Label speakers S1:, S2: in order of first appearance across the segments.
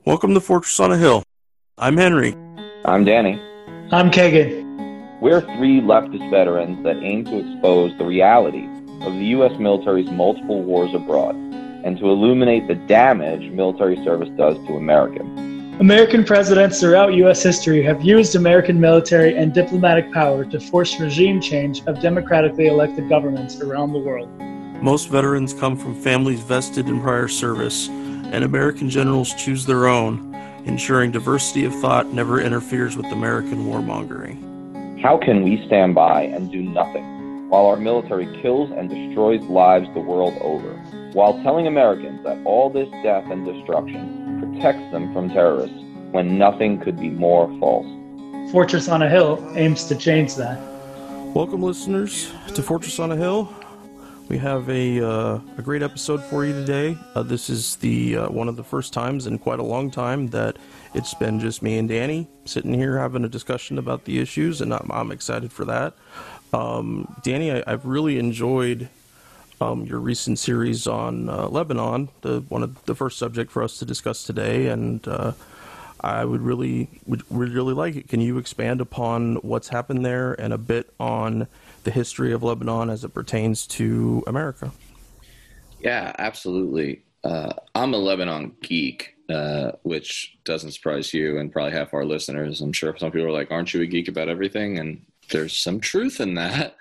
S1: Welcome to Fortress on a Hill. I'm Henry.
S2: I'm Danny.
S3: I'm Kagan.
S2: We're three leftist veterans that aim to expose the reality of the U.S. military's multiple wars abroad and to illuminate the damage military service does to Americans.
S3: American presidents throughout U.S. history have used American military and diplomatic power to force regime change of democratically elected governments around the world.
S1: Most veterans come from families vested in prior service, and American generals choose their own, ensuring diversity of thought never interferes with American warmongering.
S2: How can we stand by and do nothing while our military kills and destroys lives the world over, while telling Americans that all this death and destruction protects them from terrorists when nothing could be more false?
S3: Fortress on a Hill aims to change that.
S1: Welcome, listeners, to Fortress on a Hill. We have a great episode for you today. This is the one of the first times in quite a long time that it's been just me and Danny sitting here having a discussion about the issues, and I'm excited for that. Danny, I've really enjoyed your recent series on Lebanon, one of the first subject for us to discuss today, and I would really like it. Can you expand upon what's happened there and a bit on the history of Lebanon as it pertains to America?
S4: Yeah, absolutely. I'm a Lebanon geek, which doesn't surprise you and probably half our listeners. I'm sure some people are like, aren't you a geek about everything? And there's some truth in that.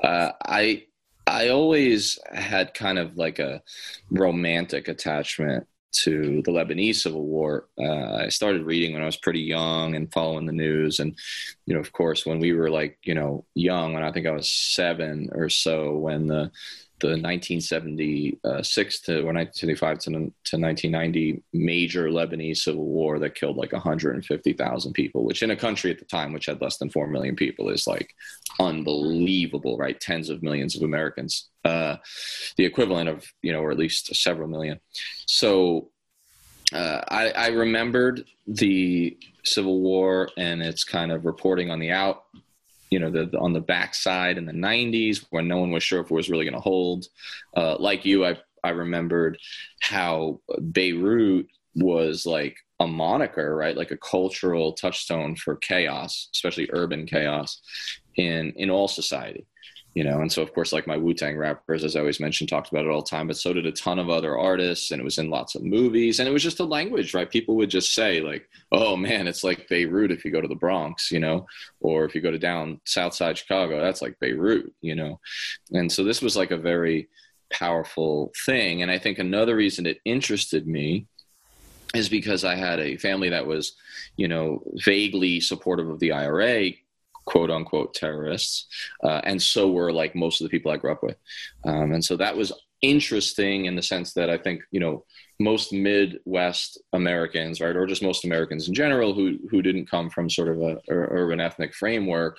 S4: I always had kind of like a romantic attachment to the Lebanese Civil War. I started reading when I was pretty young and following the news. And, of course, when we were young, when I think I was 7 or so, when the 1976 to 1975 to 1990 major Lebanese Civil War that killed 150,000 people, which in a country at the time, which had less than 4 million people, is unbelievable, right? Tens of millions of Americans, the equivalent of, or at least several million. So I remembered the Civil War and its kind of reporting on the on the backside in the 90s when no one was sure if it was really going to hold. Like you, I remembered how Beirut was like a moniker, right? Like a cultural touchstone for chaos, especially urban chaos in all society. And so, of course, my Wu-Tang rappers, as I always mentioned, talked about it all the time, but so did a ton of other artists, and it was in lots of movies, and it was just a language, right? People would just say oh man, it's like Beirut if you go to the Bronx, or if you go to down South Side Chicago, that's like Beirut, And so this was a very powerful thing. And I think another reason it interested me is because I had a family that was, vaguely supportive of the IRA, quote unquote terrorists. And so were most of the people I grew up with. And so that was interesting in the sense that I think, most Midwest Americans, right, or just most Americans in general who didn't come from sort of a urban ethnic framework,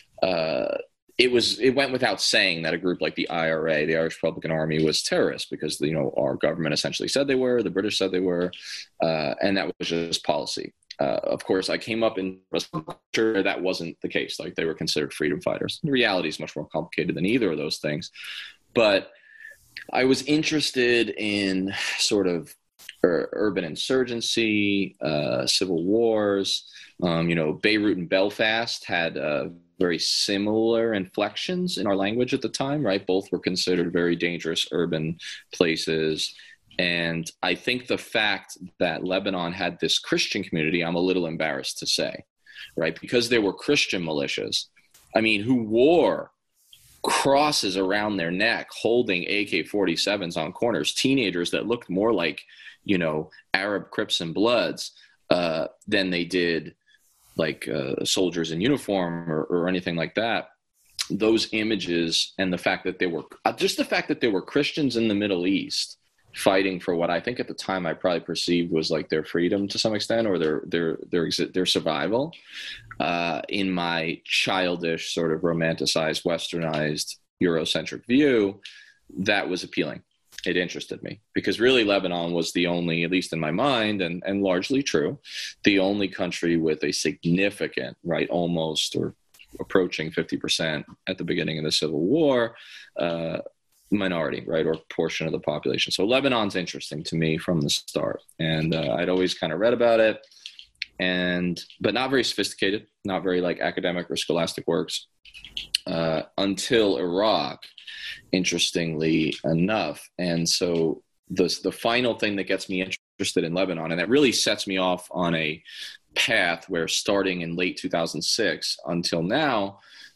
S4: it went without saying that a group like the IRA, the Irish Republican Army, was terrorist because, our government essentially said they were, the British said they were, and that was just policy. Of course, I came up in a culture that wasn't the case. They were considered freedom fighters. The reality is much more complicated than either of those things. But I was interested in sort of urban insurgency, civil wars. Beirut and Belfast had very similar inflections in our language at the time, right? Both were considered very dangerous urban places. And I think the fact that Lebanon had this Christian community, I'm a little embarrassed to say, right? Because there were Christian militias, who wore crosses around their neck, holding AK-47s on corners, teenagers that looked more like, Arab Crips and Bloods than they did soldiers in uniform or anything like that. Those images and the fact that they were Christians in the Middle East fighting for what I think at the time I probably perceived was their freedom to some extent, or their survival, in my childish sort of romanticized, westernized, Eurocentric view, that was appealing. It interested me because really Lebanon was the only, at least in my mind, and largely true, the only country with a significant, right, almost or approaching 50% at the beginning of the Civil War, minority, right, or portion of the population. So Lebanon's interesting to me from the start, and I'd always kind of read about it, but not very sophisticated, not very like academic or scholastic works, until Iraq, interestingly enough. And so the final thing that gets me interested in Lebanon, and that really sets me off on a path where, starting in late 2006 until now,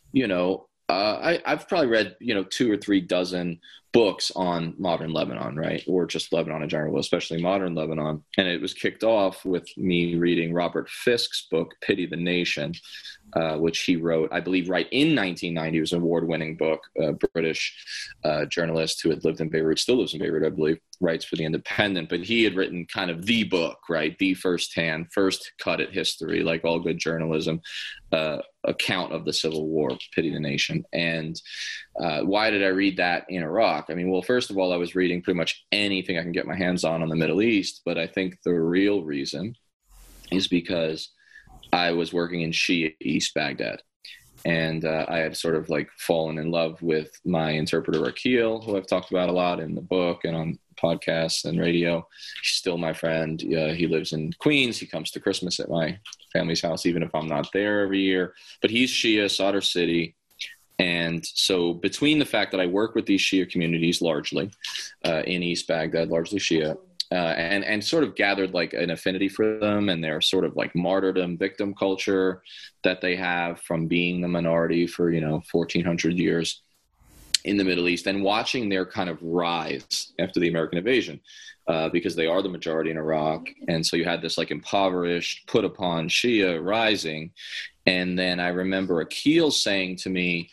S4: I've probably read 2 or 3 dozen books on modern Lebanon, right, or just Lebanon in general, especially modern Lebanon. And it was kicked off with me reading Robert Fisk's book, Pity the Nation, which he wrote, I believe, right in 1990. It was an award-winning book. A British journalist who had lived in Beirut, still lives in Beirut, I believe, writes for The Independent. But he had written kind of the book, right, the first cut at history, like all good journalism, account of the Civil War, Pity the Nation. And why did I read that in Iraq? I mean, well, first of all, I was reading pretty much anything I can get my hands on the Middle East. But I think the real reason is because I was working in Shia East Baghdad. And I had sort of like fallen in love with my interpreter, Akil, who I've talked about a lot in the book and on podcasts and radio. He's still my friend. He lives in Queens. He comes to Christmas at my family's house, even if I'm not there every year. But he's Shia, Sadr City. And so between the fact that I work with these Shia communities largely in East Baghdad, largely Shia, and sort of gathered like an affinity for them and their sort of like martyrdom victim culture that they have from being the minority for, 1,400 years in the Middle East, and watching their kind of rise after the American invasion, because they are the majority in Iraq. And so you had this like impoverished, put upon Shia rising. And then I remember Akil saying to me,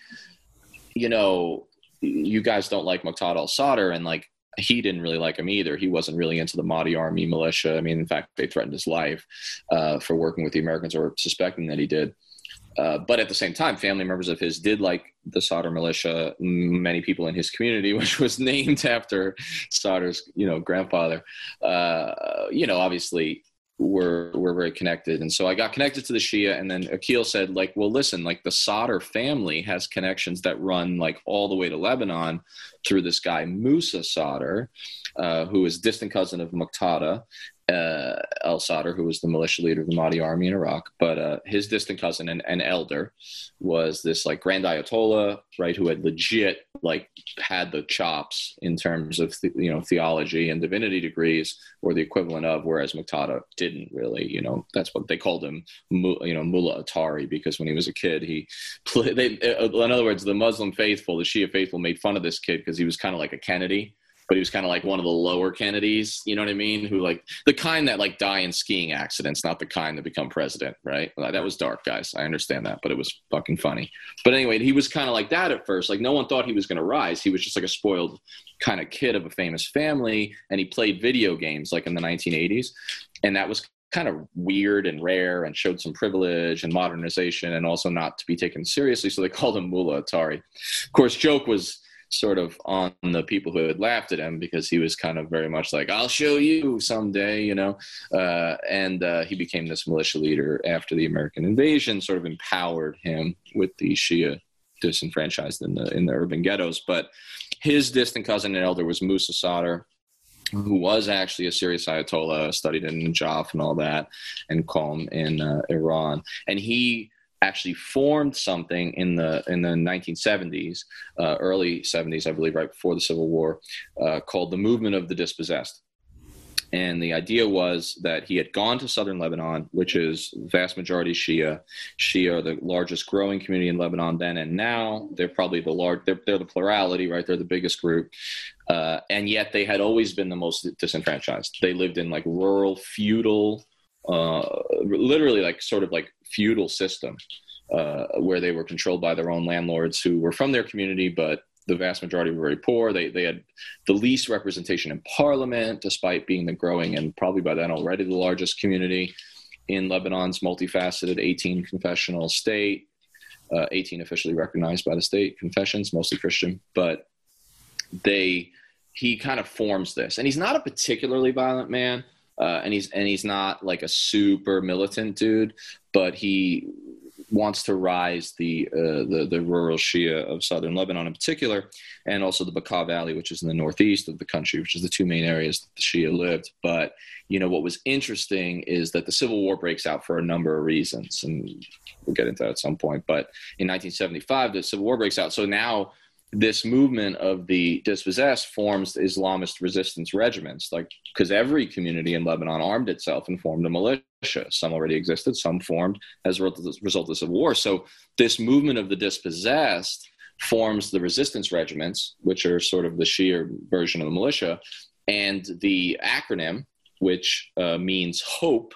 S4: you guys don't like Muqtada al-Sadr, and like, he didn't really like him either. He wasn't really into the Mahdi army militia. I mean, in fact, they threatened his life for working with the Americans, or suspecting that he did. But at the same time, family members of his did like the Sadr militia. Many people in his community, which was named after Sadr's, grandfather, obviously were very connected. And so I got connected to the Shia, and then Akil said, like, well, listen, like the Sadr family has connections that run like all the way to Lebanon through this guy, Musa Sadr, who is distant cousin of Muqtada al-Sadr, who was the militia leader of the Mahdi army in Iraq. But his distant cousin and elder was this like grand Ayatollah, right, who had legit like had the chops in terms of theology and divinity degrees, or the equivalent of, whereas Muqtada didn't really. That's what they called him, Mullah Atari, because when he was a kid, he played. In other words, the Muslim faithful, the Shia faithful, made fun of this kid because he was kind of like a Kennedy. But he was kind of like one of the lower Kennedys, you know what I mean? Who like the kind that like die in skiing accidents, not the kind that become president, right? That was dark, guys. I understand that, but it was fucking funny. But anyway, he was kind of like that at first. Like no one thought he was going to rise. He was just like a spoiled kind of kid of a famous family. And he played video games like in the 1980s. And that was kind of weird and rare, and showed some privilege and modernization, and also not to be taken seriously. So they called him Mullah Atari. Of course, joke was sort of on the people who had laughed at him, because he was kind of very much like, I'll show you someday, and he became this militia leader after the American invasion, sort of empowered him with the Shia disenfranchised in the urban ghettos. But his distant cousin and elder was Musa Sadr, who was actually a serious Ayatollah, studied in Najaf and all that, and Qom in Iran. And he actually formed something in the 1970s, early 70s, I believe, right before the Civil War, called the Movement of the Dispossessed. And the idea was that he had gone to southern Lebanon, which is vast majority Shia. Shia are the largest growing community in Lebanon then and now. They're probably they're the plurality, right? They're the biggest group. And yet they had always been the most disenfranchised. They lived in like rural, feudal, literally like sort of like feudal system, where they were controlled by their own landlords who were from their community, but the vast majority were very poor. They had the least representation in parliament, despite being the growing and probably by then already the largest community in Lebanon's multifaceted 18 confessional state, 18 officially recognized by the state confessions, mostly Christian. But he kind of forms this, and he's not a particularly violent man. And he's not like a super militant dude, but he wants to rise the rural Shia of southern Lebanon in particular, and also the Bekaa Valley, which is in the northeast of the country, which is the two main areas that the Shia lived. But, what was interesting is that the civil war breaks out for a number of reasons, and we'll get into that at some point. But in 1975, the civil war breaks out. So now this movement of the dispossessed forms Islamist resistance regiments, because every community in Lebanon armed itself and formed a militia. Some already existed, some formed as a result of the civil war. So this movement of the dispossessed forms the resistance regiments, which are sort of the Shia version of the militia, and the acronym, which means hope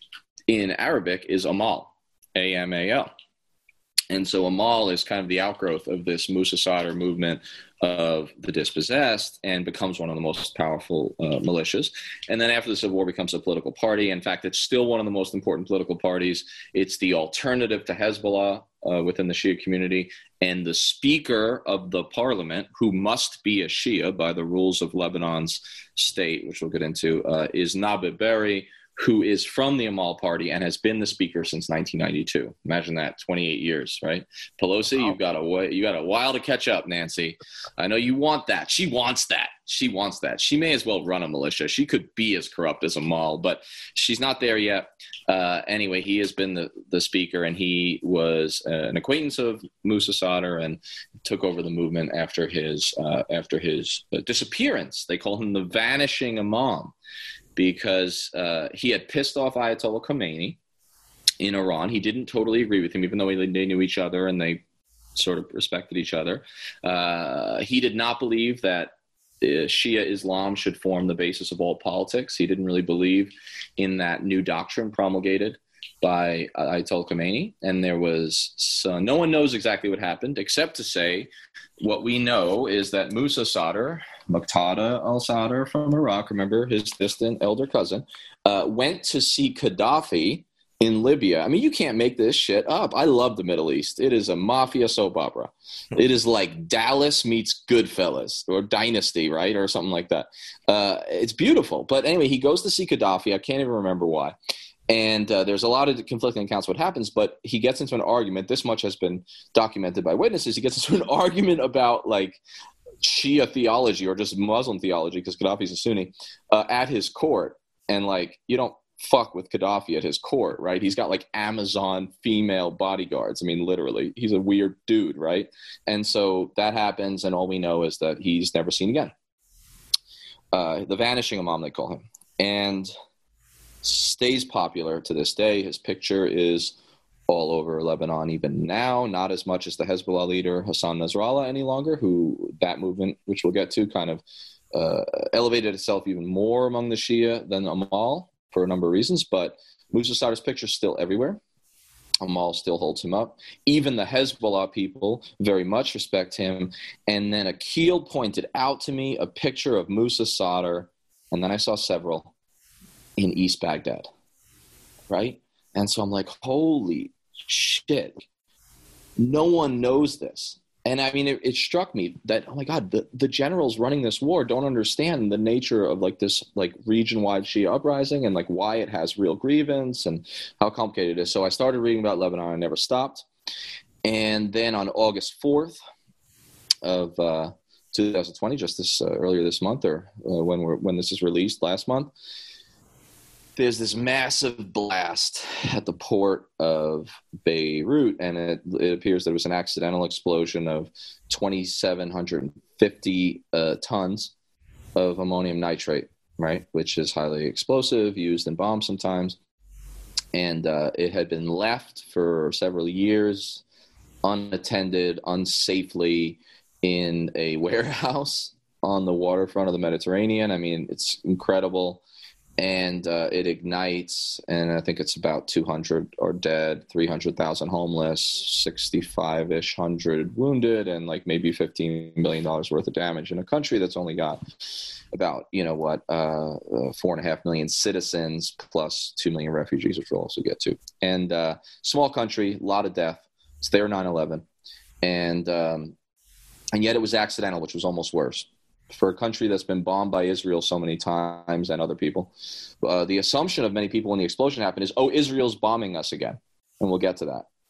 S4: in Arabic, is Amal, A-M-A-L. And so Amal is kind of the outgrowth of this Musa Sadr movement of the dispossessed and becomes one of the most powerful militias. And then after the Civil War becomes a political party. In fact, it's still one of the most important political parties. It's the alternative to Hezbollah within the Shia community. And the speaker of the parliament, who must be a Shia by the rules of Lebanon's state, which we'll get into, is Nabih Berri, who is from the Amal party and has been the speaker since 1992. Imagine that, 28 years, right? Pelosi, wow. you got a while to catch up, Nancy. I know you want that. She wants that. She may as well run a militia. She could be as corrupt as Amal, but she's not there yet. Anyway, he has been the speaker, and he was an acquaintance of Musa Sadr and took over the movement after his disappearance. They call him the Vanishing Imam, because he had pissed off Ayatollah Khomeini in Iran. He didn't totally agree with him, even though they knew each other and they sort of respected each other. He did not believe that Shia Islam should form the basis of all politics. He didn't really believe in that new doctrine promulgated by Ayatollah Khomeini. And there was no one knows exactly what happened, except to say what we know is that Musa Sadr, Muqtada al-Sadr from Iraq, remember his distant elder cousin, went to see Gaddafi in Libya. I mean, you can't make this shit up. I love the Middle East. It is a mafia soap opera. It is like Dallas meets Goodfellas or Dynasty, right? Or something like that. It's beautiful. But anyway, he goes to see Gaddafi. I can't even remember why. And there's a lot of conflicting accounts what happens, but he gets into an argument. This much has been documented by witnesses. He gets into an argument about Shia theology or just Muslim theology, because Gaddafi's a Sunni, at his court. And you don't fuck with Gaddafi at his court, right? He's got Amazon female bodyguards. I mean, literally, he's a weird dude, right? And so that happens, and all we know is that he's never seen again. The Vanishing Imam, they call him. And stays popular to this day. His picture is all over Lebanon even now, not as much as the Hezbollah leader Hassan Nasrallah any longer, who that movement, which we'll get to, kind of elevated itself even more among the Shia than Amal for a number of reasons. But Musa Sadr's picture is still everywhere. Amal still holds him up. Even the Hezbollah people very much respect him. And then Akil pointed out to me a picture of Musa Sadr, and then I saw several in East Baghdad, right? And so I'm like, holy shit, no one knows this. And I mean, it struck me that, oh my God, the generals running this war don't understand the nature of this region-wide Shia uprising and why it has real grievance and how complicated it is. So I started reading about Lebanon. I never stopped. And then on August 4th of 2020, just earlier this month, or when this is released last month, there's this massive blast at the port of Beirut, and it appears there was an accidental explosion of 2,750 tons of ammonium nitrate, right, which is highly explosive, used in bombs sometimes. And it had been left for several years unattended, unsafely in a warehouse on the waterfront of the Mediterranean. I mean, it's incredible. And it ignites, and I think it's about 200 are dead, 300,000 homeless, 65-ish hundred wounded, and maybe $15 million worth of damage in a country that's only got about, 4.5 million citizens plus 2 million refugees, which we'll also get to. And small country, a lot of death. It's their 9/11. And yet it was accidental, which was almost worse. For a country that's been bombed by Israel so many times and other people, the assumption of many people when the explosion happened is, oh, Israel's bombing us again. And we'll get to that.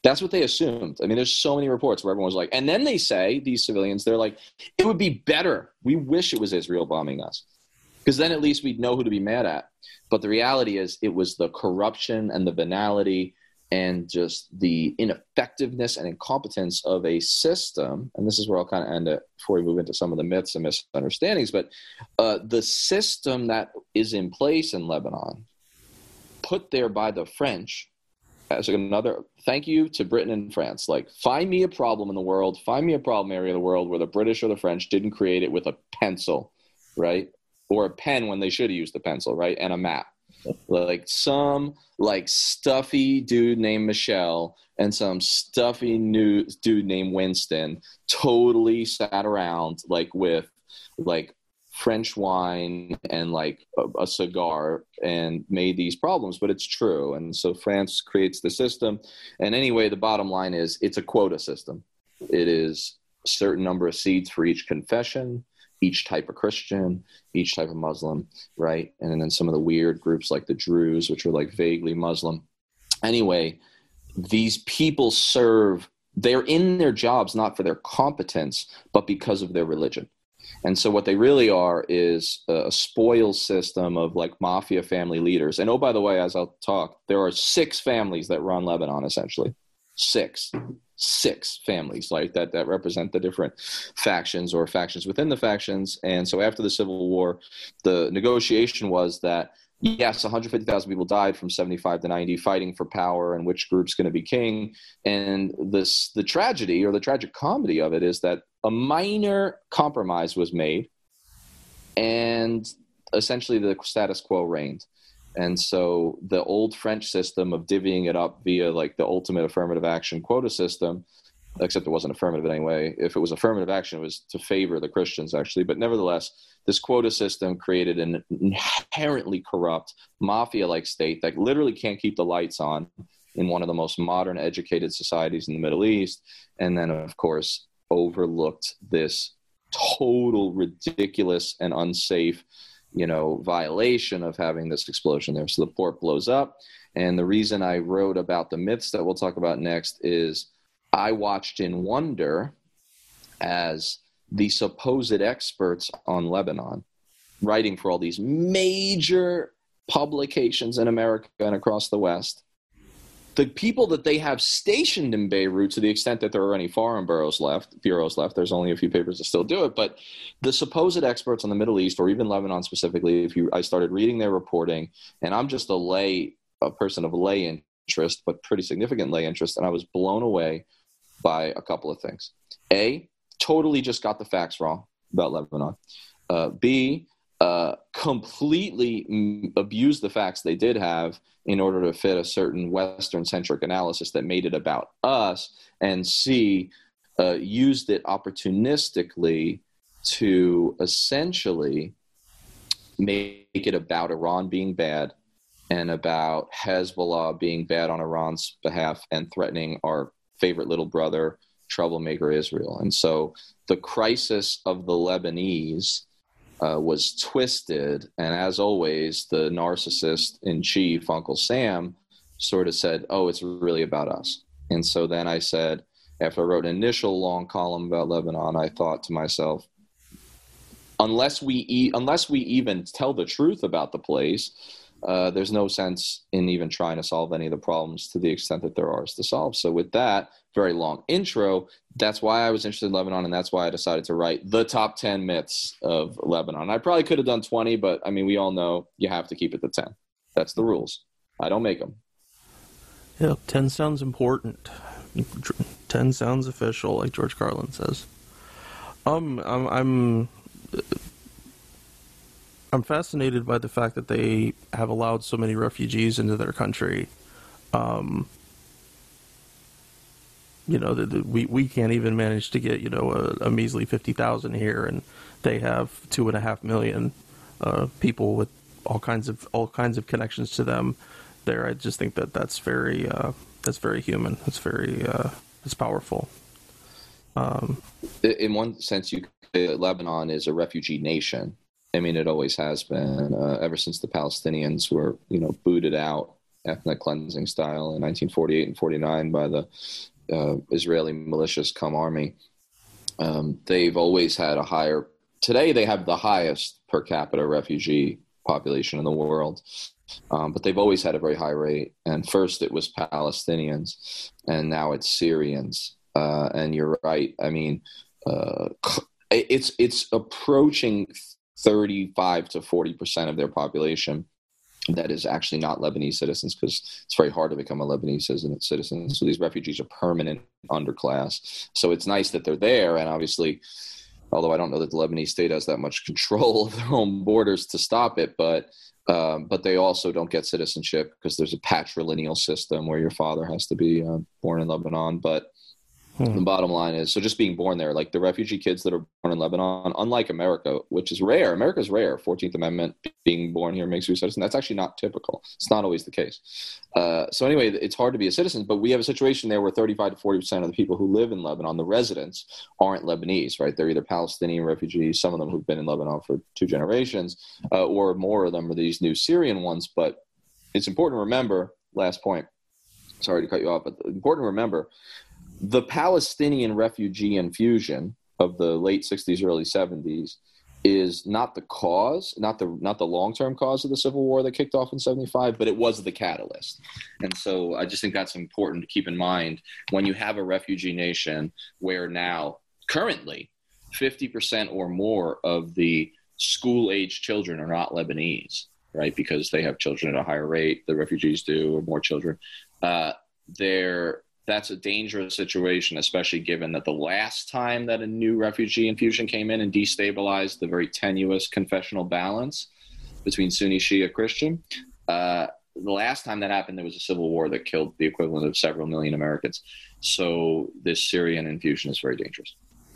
S4: That's what they assumed. I mean, there's so many reports where everyone was like, and then they say, these civilians, they're like, it would be better. We wish it was Israel bombing us, because then at least we'd know who to be mad at. But the reality is it was the corruption and the banality and just the ineffectiveness and incompetence of a system. And this is where I'll kind of end it before we move into some of the myths and misunderstandings. But the system that is in place in Lebanon, put there by the French, as another thank you to Britain and France. Like, find me a problem in the world, find me a problem area of the world where the British or the French didn't create it with a pencil, right? Or a pen when they should have used a pencil, right? And a map. Like some like stuffy dude named Michel and some stuffy new dude named Winston totally sat around like with like French wine and like a cigar and made these problems, but it's true. And so France creates the system. And anyway, the bottom line is it's a quota system. It is a certain number of seats for each confession, each type of Christian, each type of Muslim, right? And then some of the weird groups like the Druze, which are like vaguely Muslim. Anyway, these people they're in their jobs not for their competence, but because of their religion. And so what they really are is a spoil system of like mafia family leaders. And oh, by the way, as I'll talk, there are 6 families that run Lebanon, essentially. 6 families like that represent the different factions or factions within the factions. And so after the Civil War, the negotiation was that, yes, 150,000 people died from 75 to 90 fighting for power and which group's going to be king. And the tragedy or the tragic comedy of it is that a minor compromise was made and essentially the status quo reigned. And so the old French system of divvying it up via like the ultimate affirmative action quota system, except it wasn't affirmative anyway. If it was affirmative action, it was to favor the Christians actually. But nevertheless, this quota system created an inherently corrupt mafia-like state that literally can't keep the lights on in one of the most modern educated societies in the Middle East. And then of course, overlooked this total ridiculous and unsafe violation of having this explosion there. So the port blows up. And the reason I wrote about the myths that we'll talk about next is I watched in wonder as the supposed experts on Lebanon, writing for all these major publications in America and across the West, the people that they have stationed in Beirut, to the extent that there are any foreign bureaus left, there's only a few papers that still do it, but the supposed experts on the Middle East, or even Lebanon specifically, I started reading their reporting, and I'm just a person of lay interest, but pretty significant lay interest, and I was blown away by a couple of things. A, totally just got the facts wrong about Lebanon. B, completely abused the facts they did have in order to fit a certain Western-centric analysis that made it about us, and C, used it opportunistically to essentially make it about Iran being bad and about Hezbollah being bad on Iran's behalf and threatening our favorite little brother, troublemaker Israel. And so the crisis of the Lebanese was twisted, and as always, the narcissist in chief, Uncle Sam, sort of said, oh, it's really about us. And so then I said, after I wrote an initial long column about Lebanon, I thought to myself, unless we even tell the truth about the place, there's no sense in even trying to solve any of the problems to the extent that there are to solve. So with that very long intro, that's why I was interested in Lebanon, and that's why I decided to write the top 10 myths of Lebanon. I probably could have done 20, but I mean, we all know you have to keep it to 10. That's the rules. I don't make them.
S1: Yeah, 10 sounds important. 10 sounds official, like George Carlin says. I'm fascinated by the fact that they have allowed so many refugees into their country. We can't even manage to get, a measly 50,000 here, and they have 2.5 million people with all kinds of connections to them there. I just think that's very human. It's powerful.
S4: In one sense, you could say that Lebanon is a refugee nation. I mean, it always has been, ever since the Palestinians were, booted out ethnic cleansing style in 1948 and 49 by the Israeli militias come army. They've always had a higher, today they have the highest per capita refugee population in the world. But they've always had a very high rate. And first it was Palestinians, and now it's Syrians. And you're right. I mean, it's approaching 35 to 40% of their population that is actually not Lebanese citizens, because it's very hard to become a Lebanese citizen. So these refugees are permanent underclass. So it's nice that they're there. And obviously, although I don't know that the Lebanese state has that much control of their own borders to stop it, but they also don't get citizenship because there's a patrilineal system where your father has to be born in Lebanon. But the bottom line is, so just being born there, like the refugee kids that are born in Lebanon, unlike America, which is rare, America's rare, 14th Amendment, being born here makes you a citizen. That's actually not typical. It's not always the case. So anyway, it's hard to be a citizen, but we have a situation there where 35 to 40% of the people who live in Lebanon, the residents, aren't Lebanese, right? They're either Palestinian refugees, some of them who've been in Lebanon for 2 generations, or more of them are these new Syrian ones. But it's important to remember, last point, sorry to cut you off, but important to remember, the Palestinian refugee infusion of the late 60s, early 70s is not the cause, not the long-term cause of the civil war that kicked off in 75, but it was the catalyst. And so I just think that's important to keep in mind when you have a refugee nation where now, currently, 50% or more of the school-age children are not Lebanese, right? Because they have children at a higher rate, the refugees do, or more children. That's a dangerous situation, especially given that the last time that a new refugee infusion came in and destabilized the very tenuous confessional balance between Sunni, Shia, Christian, the last time that happened, there was a civil war that killed the equivalent of several million Americans. So this Syrian infusion is very dangerous.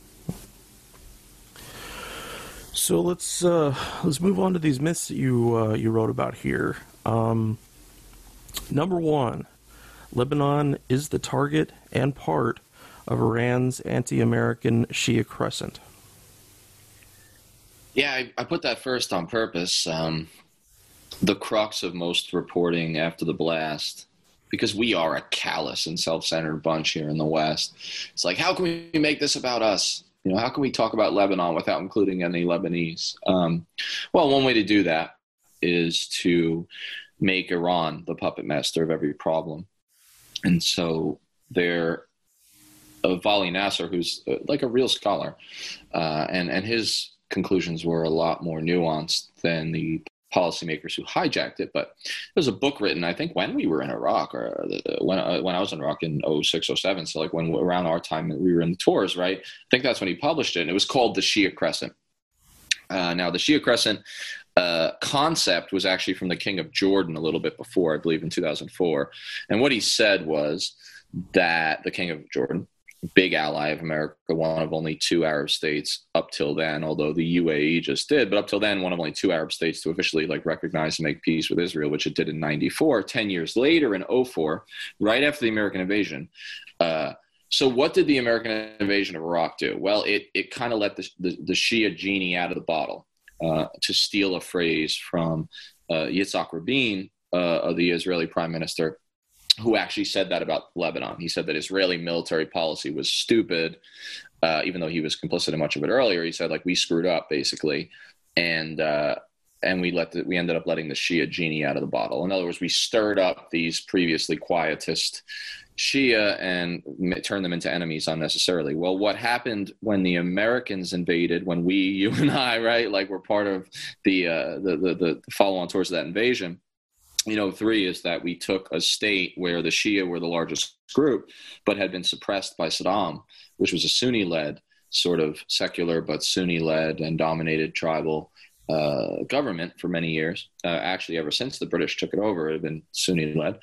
S1: So let's move on to these myths that you wrote about here. Number one, Lebanon is the target and part of Iran's anti-American Shia crescent.
S4: Yeah, I put that first on purpose. The crux of most reporting after the blast, because we are a callous and self-centered bunch here in the West. It's like, how can we make this about us? You know, how can we talk about Lebanon without including any Lebanese? Well, one way to do that is to make Iran the puppet master of every problem. And so Vali Nasser, who's like a real scholar, and his conclusions were a lot more nuanced than the policymakers who hijacked it. But there's a book written, I think, when we were in Iraq, or when I was in Iraq in 06, 07. So like when around our time we were in the tours, right? I think that's when he published it. And it was called The Shia Crescent. Now, the Shia Crescent concept was actually from the King of Jordan a little bit before, I believe in 2004. And what he said was that the King of Jordan, big ally of America, one of only 2 Arab states up till then, although the UAE just did, but up till then, one of only 2 Arab states to officially recognize and make peace with Israel, which it did in 94, 10 years later in 04, right after the American invasion. So what did the American invasion of Iraq do? Well, it kind of let the Shia genie out of the bottle. To steal a phrase from Yitzhak Rabin, the Israeli prime minister, who actually said that about Lebanon. He said that Israeli military policy was stupid, even though he was complicit in much of it earlier. He said, we screwed up, basically, and we ended up letting the Shia genie out of the bottle. In other words, we stirred up these previously quietist Shia and turn them into enemies unnecessarily. Well, what happened when the Americans invaded, when you and I, right, were part of the follow-on tours of that invasion, in 2003, is that we took a state where the Shia were the largest group, but had been suppressed by Saddam, which was a Sunni-led, sort of secular but Sunni-led and dominated tribal government for many years. Actually, ever since the British took it over, it had been Sunni-led.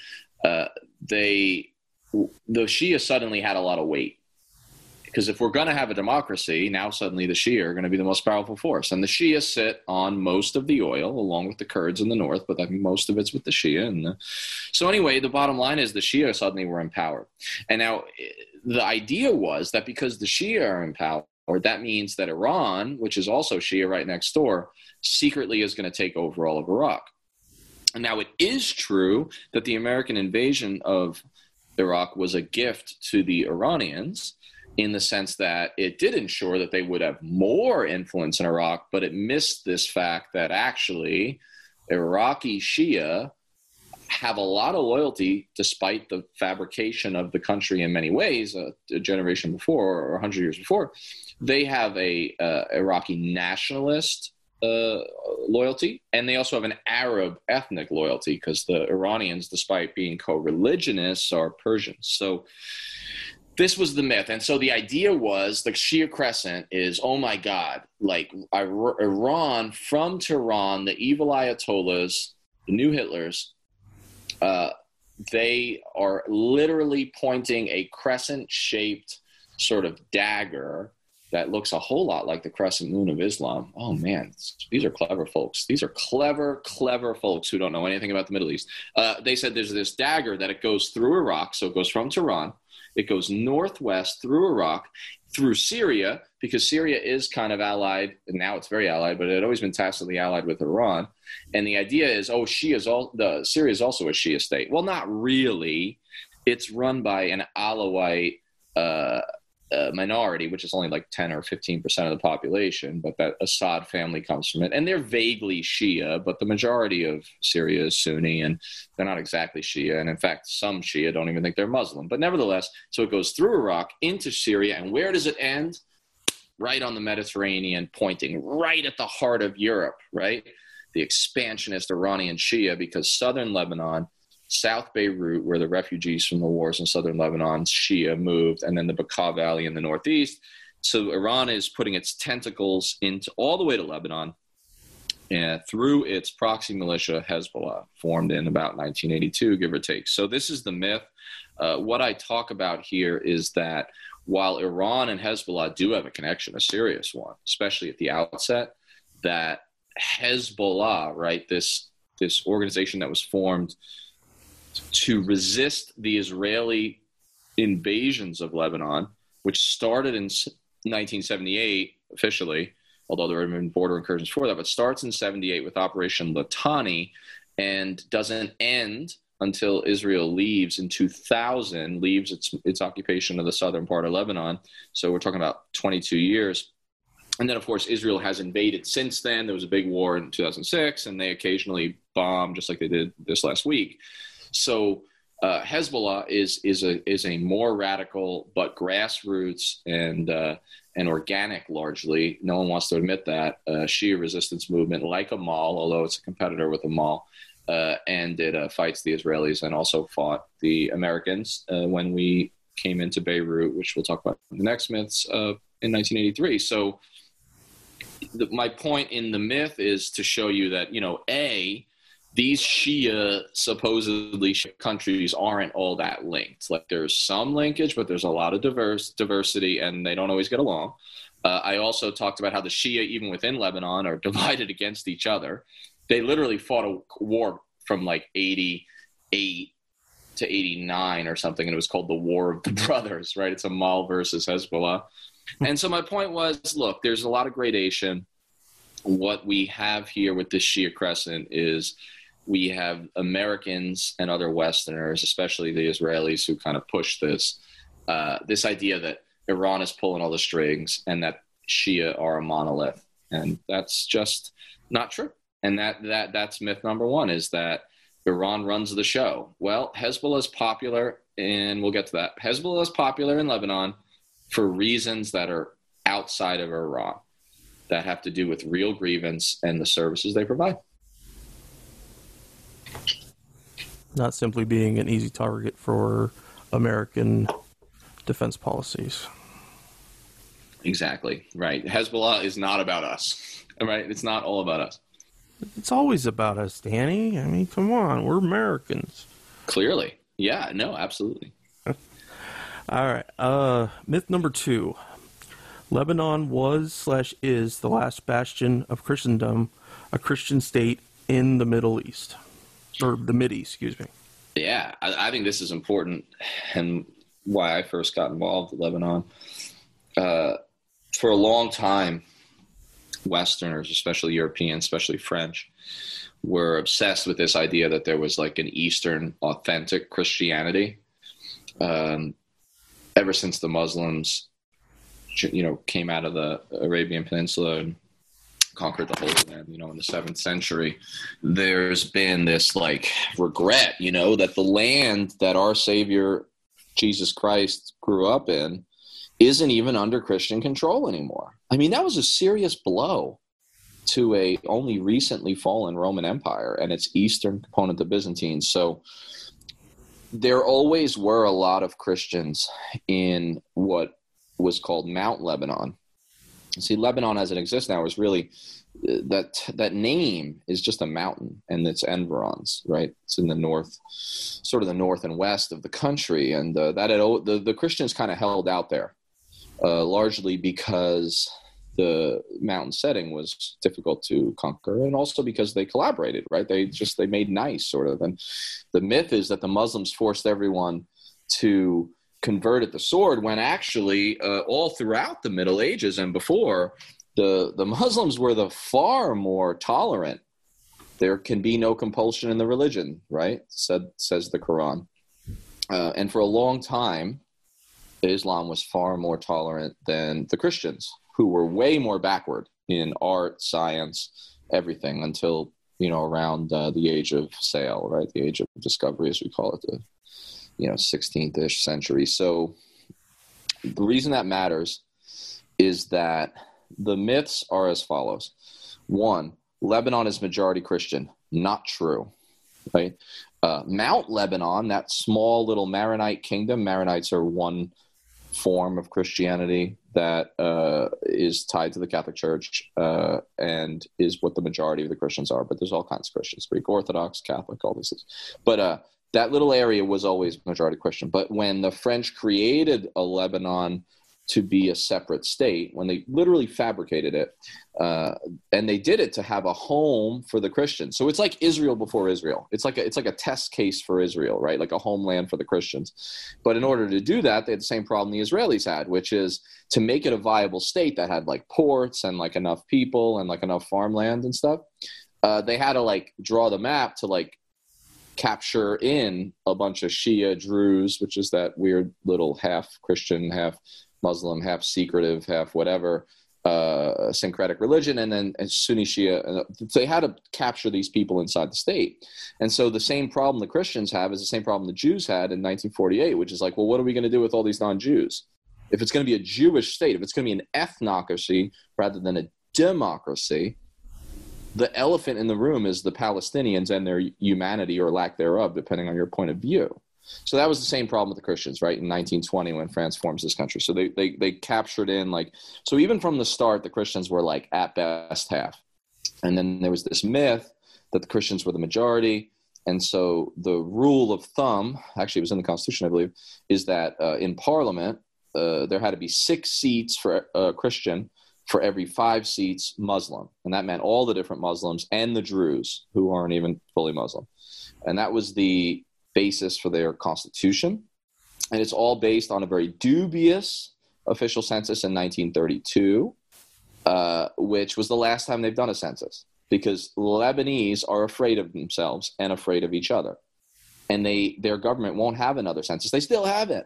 S4: The Shia suddenly had a lot of weight, because if we're going to have a democracy, now suddenly the Shia are going to be the most powerful force. And the Shia sit on most of the oil, along with the Kurds in the north, but I think most of it's with the Shia. So anyway, the bottom line is the Shia suddenly were in power. And now the idea was that because the Shia are in power, that means that Iran, which is also Shia right next door, secretly is going to take over all of Iraq. Now, it is true that the American invasion of Iraq was a gift to the Iranians in the sense that it did ensure that they would have more influence in Iraq, but it missed this fact that actually Iraqi Shia have a lot of loyalty despite the fabrication of the country in many ways, a generation before or 100 years before. They have a Iraqi nationalist loyalty, and they also have an Arab ethnic loyalty because the Iranians, despite being co-religionists, are Persians. So this was the myth. And so the idea was the Shia Crescent is, oh my God, like Iran from Tehran, the evil Ayatollahs, the new Hitlers, they are literally pointing a crescent-shaped sort of dagger that looks a whole lot like the crescent moon of Islam. Oh, man, these are clever folks. These are clever, clever folks who don't know anything about the Middle East. They said there's this dagger that it goes through Iraq, so it goes from Tehran. It goes northwest through Iraq, through Syria, because Syria is kind of allied, and now it's very allied, but it had always been tacitly allied with Iran. And the idea is, Syria is also a Shia state. Well, not really. It's run by an Alawite minority, which is only like 10 or 15% of the population, but that Assad family comes from it. And they're vaguely Shia, but the majority of Syria is Sunni, and they're not exactly Shia. And in fact, some Shia don't even think they're Muslim. But nevertheless, so it goes through Iraq into Syria, and where does it end? Right on the Mediterranean, pointing right at the heart of Europe, right? The expansionist Iranian Shia, because southern Lebanon, South Beirut, where the refugees from the wars in southern Lebanon, Shia, moved, and then the Bekaa Valley in the northeast. So Iran is putting its tentacles into all the way to Lebanon and through its proxy militia, Hezbollah, formed in about 1982, give or take. So this is the myth. What I talk about here is that while Iran and Hezbollah do have a connection, a serious one, especially at the outset, that Hezbollah, right, this organization that was formed to resist the Israeli invasions of Lebanon, which started in 1978 officially, although there had been border incursions before that, but starts in 78 with Operation Litani and doesn't end until Israel leaves in 2000, leaves its occupation of the southern part of Lebanon. So we're talking about 22 years. And then, of course, Israel has invaded since then. There was a big war in 2006, and they occasionally bomb, just like they did this last week. So Hezbollah is a more radical but grassroots and organic, largely. No one wants to admit that Shia resistance movement, like Amal, although it's a competitor with Amal, and it fights the Israelis and also fought the Americans when we came into Beirut, which we'll talk about in the next myths, in 1983. So my point in the myth is to show you that, these Shia supposedly countries aren't all that linked. Like there's some linkage, but there's a lot of diversity, and they don't always get along. I also talked about how the Shia, even within Lebanon, are divided against each other. They literally fought a war from like 88 to 89 or something, and it was called the War of the Brothers, right? It's Amal versus Hezbollah. And so my point was, look, there's a lot of gradation. What we have here with this Shia Crescent is we have Americans and other Westerners, especially the Israelis, who kind of push this idea that Iran is pulling all the strings and that Shia are a monolith. And that's just not true. And that's myth number one, is that Iran runs the show. Well, Hezbollah is popular, and we'll get to that. Hezbollah is popular in Lebanon for reasons that are outside of Iran, that have to do with real grievance and the services they provide.
S1: Not simply being an easy target for American defense policies.
S4: Exactly, right. Hezbollah is not about us, right? It's not all about us.
S1: It's always about us, Danny. I mean, come on. We're Americans.
S4: Clearly. Yeah, no, absolutely.
S1: All right. Myth number 2. Lebanon was/is the last bastion of Christendom, a Christian state in the Middle East. Or the Mideast, excuse me.
S4: Yeah, I think this is important, and why I first got involved with Lebanon. For a long time, Westerners, especially Europeans, especially French, were obsessed with this idea that there was like an Eastern authentic Christianity. Ever since the Muslims, came out of the Arabian Peninsula and conquered the Holy Land, in the 7th century, there's been this like regret, that the land that our Savior Jesus Christ grew up in isn't even under Christian control anymore. I mean, that was a serious blow to a only recently fallen Roman Empire and its eastern component, the Byzantines. So there always were a lot of Christians in what was called Mount Lebanon. See, Lebanon as it exists now is really that name is just a mountain and its environs, right? It's in the north, sort of the north and west of the country, and the Christians kind of held out there, largely because the mountain setting was difficult to conquer, and also because they collaborated, right? They made nice, sort of. And the myth is that the Muslims forced everyone to convert at the sword, when actually all throughout the Middle Ages and before, the Muslims were the far more tolerant. There can be no compulsion in the religion, right? Says the Quran. And for a long time, Islam was far more tolerant than the Christians, who were way more backward in art, science, everything, until, around the age of sail, right? The age of discovery, as we call it, 16th-ish century. So the reason that matters is that the myths are as follows. 1, Lebanon is majority Christian. Not true, right? Mount Lebanon, that small little Maronite kingdom, Maronites are one form of Christianity that is tied to the Catholic Church and is what the majority of the Christians are. But there's all kinds of Christians, Greek Orthodox, Catholic, all these things. But that little area was always majority Christian. But when the French created a Lebanon to be a separate state, when they literally fabricated it, and they did it to have a home for the Christians. So it's like Israel before Israel. It's like a test case for Israel, right? Like a homeland for the Christians. But in order to do that, they had the same problem the Israelis had, which is to make it a viable state that had like ports and like enough people and like enough farmland and stuff. They had to like draw the map to like capture in a bunch of Shia Druze, which is that weird little half Christian, half Muslim, half secretive, half whatever, syncretic religion, and then Sunni Shia. They had to capture these people inside the state. And so the same problem the Christians have is the same problem the Jews had in 1948, which is like, well, what are we going to do with all these non-Jews? If it's going to be a Jewish state, if it's going to be an ethnocracy rather than a democracy, the elephant in the room is the Palestinians and their humanity or lack thereof, depending on your point of view. So that was the same problem with the Christians, right, in 1920 when France forms this country. So they captured in, like, so even from the start, the Christians were, like, at best half. And then there was this myth that the Christians were the majority. And so the rule of thumb, actually it was in the Constitution, I believe, is that in Parliament, there had to be 6 seats for Christian for every 5 seats Muslim. And that meant all the different Muslims and the Druze, who aren't even fully Muslim. And that was the basis for their constitution. And it's all based on a very dubious official census in 1932, which was the last time they've done a census, because Lebanese are afraid of themselves and afraid of each other. And their government won't have another census. They still have it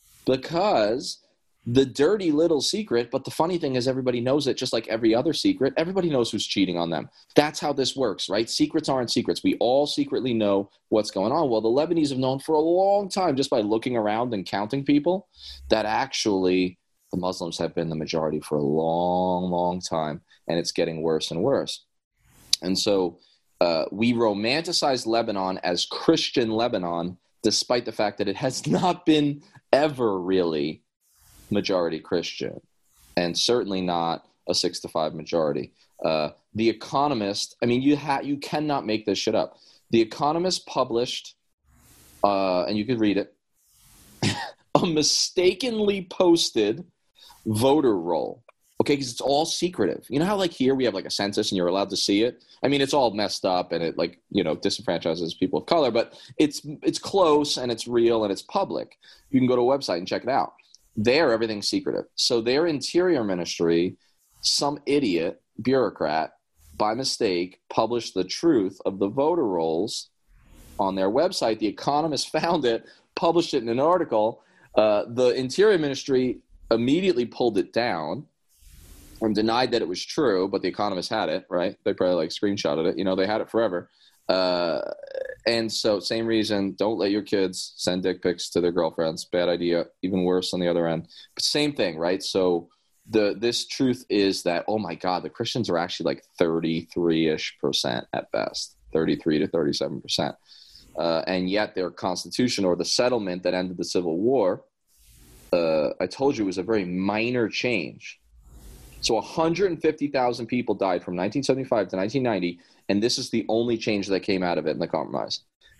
S4: because the dirty little secret, but the funny thing is everybody knows it, just like every other secret. Everybody knows who's cheating on them. That's how this works, right? Secrets aren't secrets. We all secretly know what's going on. Well, the Lebanese have known for a long time, just by looking around and counting people, that actually the Muslims have been the majority for a long, long time, and it's getting worse and worse. And so we romanticize Lebanon as Christian Lebanon, despite the fact that it has not been ever really majority Christian, and certainly not a 6-5 majority. The Economist, I mean, you cannot make this shit up. The Economist published, and you can read it, a mistakenly posted voter roll. Okay, because it's all secretive. You know how, like, here we have like a census and you're allowed to see it? I mean, it's all messed up and it, like, you know, disenfranchises people of color, but it's close and it's real and it's public. You can go to a website and check it out. There, everything's secretive. So their interior ministry, some idiot bureaucrat, by mistake, published the truth of the voter rolls on their website. The Economist found it, published it in an article. The Interior Ministry immediately pulled it down and denied that it was true, but the Economist had it, right? They probably like screenshotted it. They had it forever. And so same reason, don't let your kids send dick pics to their girlfriends. Bad idea. Even worse on the other end. But same thing, right? So this truth is that, oh my God, the Christians are actually like 33-ish% at best, 33 to 37%. And yet their constitution, or the settlement that ended the Civil War, I told you, was a very minor change. So 150,000 people died from 1975 to 1990, and this is the only change that came out of it in the compromise.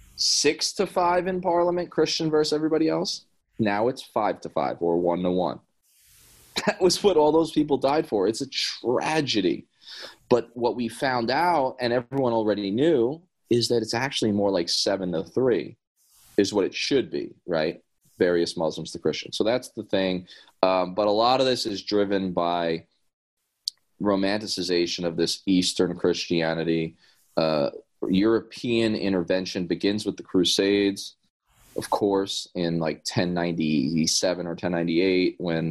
S4: 6-5 in Parliament, Christian versus everybody else. Now it's 5-5 or 1-1. That was what all those people died for. It's a tragedy. But what we found out, and everyone already knew, is that it's actually more like 7-3 is what it should be, right? Various Muslims to Christians. So that's the thing. But a lot of this is driven by romanticization of this Eastern Christianity. European intervention begins with the Crusades, of course, in like 1097 or 1098, when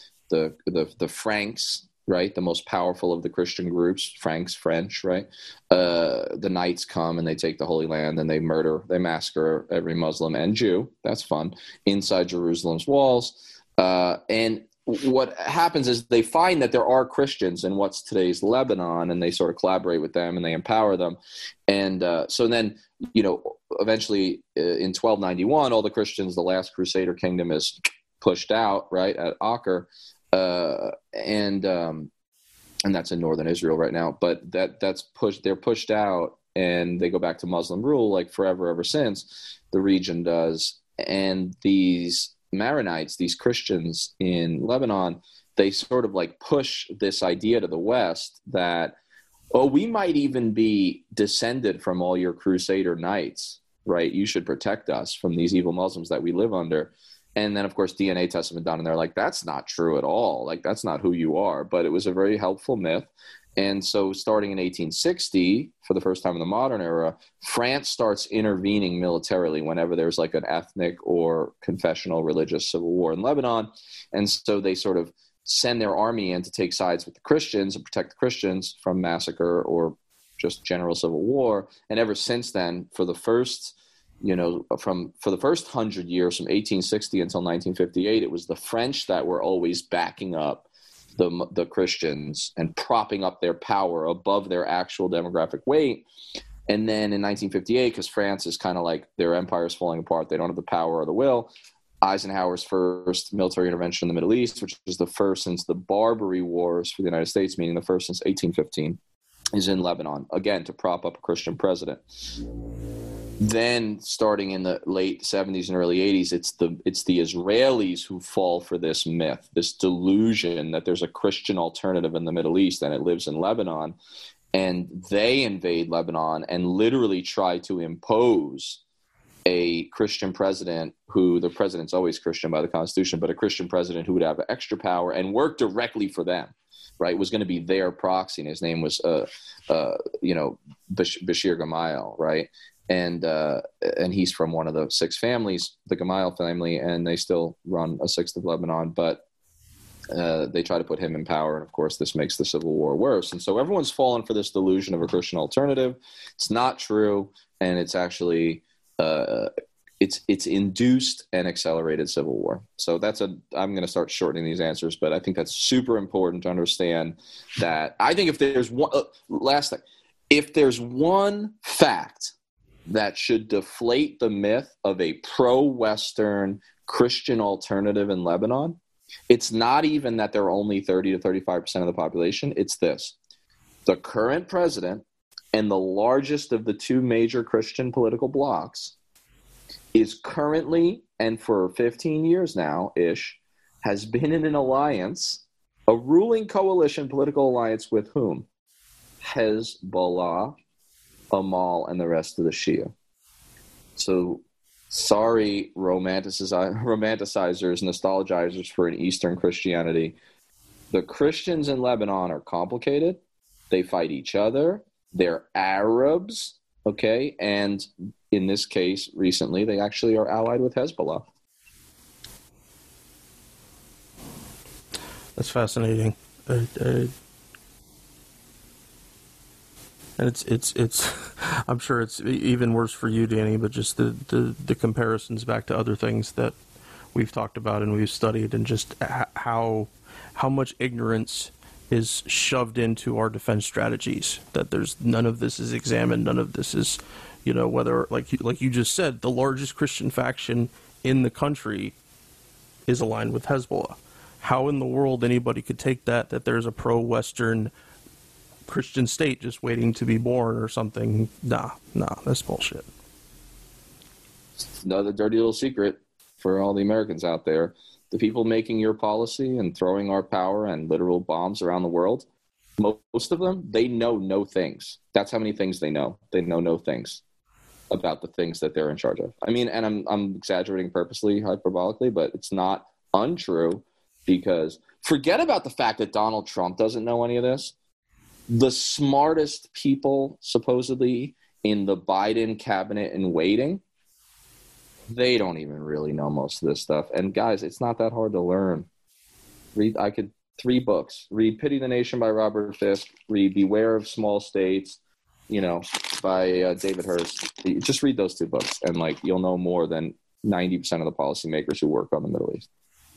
S4: the Franks, right, the most powerful of the Christian groups, French, right, the knights come and they take the Holy Land and they massacre every Muslim and Jew. That's fun, inside Jerusalem's walls. And what happens is they find that there are Christians in what's today's Lebanon, and they sort of collaborate with them and they empower them. And so then, eventually in 1291, all the Christians, the last Crusader kingdom, is pushed out, right, at Acre. And that's in northern Israel right now. But that's pushed. They're pushed out, and they go back to Muslim rule like forever ever since. The region does, and these Maronites, these Christians in Lebanon, they sort of like push this idea to the West that, oh, we might even be descended from all your Crusader knights, right? You should protect us from these evil Muslims that we live under. And then, of course, DNA tests have been done, and they're like, that's not true at all. Like, that's not who you are. But it was a very helpful myth. And so starting in 1860, for the first time in the modern era, France starts intervening militarily whenever there's like an ethnic or confessional religious civil war in Lebanon. And so they sort of send their army in to take sides with the Christians and protect the Christians from massacre or just general civil war. And ever since then, for the first 100 years, from 1860 until 1958, it was the French that were always backing up the Christians and propping up their power above their actual demographic weight. And then in 1958, because France is kind of like their empire is falling apart, they don't have the power or the will, Eisenhower's first military intervention in the Middle East, which is the first since the Barbary Wars for the United States, meaning the first since 1815, is in Lebanon, again, to prop up a Christian president. Then, starting in the late 70s and early 80s, it's the Israelis who fall for this myth, this delusion that there's a Christian alternative in the Middle East and it lives in Lebanon. And they invade Lebanon and literally try to impose a Christian president, who the president's always Christian by the Constitution, but a Christian president who would have extra power and work directly for them, right? Was going to be their proxy. And his name was, Bashir Gemayel, right? And he's from one of the six families, the Gemayel family, and they still run a sixth of Lebanon, but they try to put him in power. And of course, this makes the civil war worse. And so everyone's fallen for this delusion of a Christian alternative. It's not true. And it's actually, it's induced an accelerated civil war. So I'm going to start shortening these answers, but I think that's super important to understand that. I think if there's one, last thing, if there's one fact that should deflate the myth of a pro-Western Christian alternative in Lebanon, it's not even that they're only 30 to 35% of the population. It's this. The current president and the largest of the two major Christian political blocs is currently, and for 15 years now-ish, has been in an alliance, a ruling coalition political alliance with whom? Hezbollah, Amal, and the rest of the Shia. So, sorry, romanticizers, nostalgizers for an Eastern Christianity. The Christians in Lebanon are complicated. They fight each other. They're Arabs, okay? And in this case, recently, they actually are allied with Hezbollah.
S1: That's fascinating. And it's I'm sure it's even worse for you, Danny, but just the comparisons back to other things that we've talked about and we've studied, and just how much ignorance is shoved into our defense strategies, that there's none of this is examined, none of this is, whether, like you just said, the largest Christian faction in the country is aligned with Hezbollah. How in the world anybody could take that there's a pro-Western Christian state just waiting to be born or something? Nah, that's bullshit.
S4: Another dirty little secret for all the Americans out there. The people making your policy and throwing our power and literal bombs around the world, most of them, they know no things. That's how many things they know. They know no things about the things that they're in charge of. I mean, and I'm exaggerating purposely, hyperbolically, but it's not untrue, because forget about the fact that Donald Trump doesn't know any of this. The smartest people, supposedly, in the Biden cabinet in waiting, they don't even really know most of this stuff. And guys, it's not that hard to learn. Read 3 books. Read Pity the Nation by Robert Fisk. Read Beware of Small States, by David Hurst. Just read those 2 books, and you'll know more than 90% of the policymakers who work on the Middle East.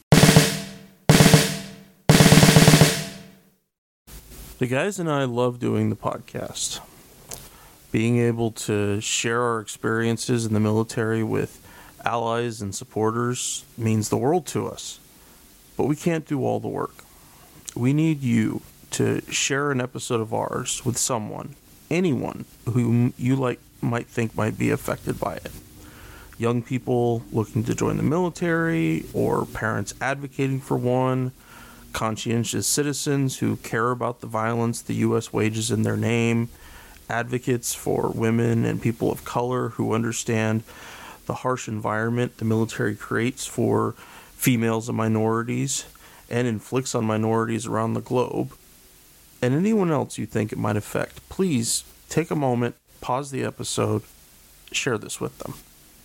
S1: The guys and I love doing the podcast. Being able to share our experiences in the military with allies and supporters means the world to us. But we can't do all the work. We need you to share an episode of ours with someone, anyone whom you might think might be affected by it. Young people looking to join the military, or parents advocating for one, conscientious citizens who care about the violence the U.S. wages in their name, advocates for women and people of color who understand the harsh environment the military creates for females and minorities and inflicts on minorities around the globe, and anyone else you think it might affect. Please take a moment, pause the episode, share this with them.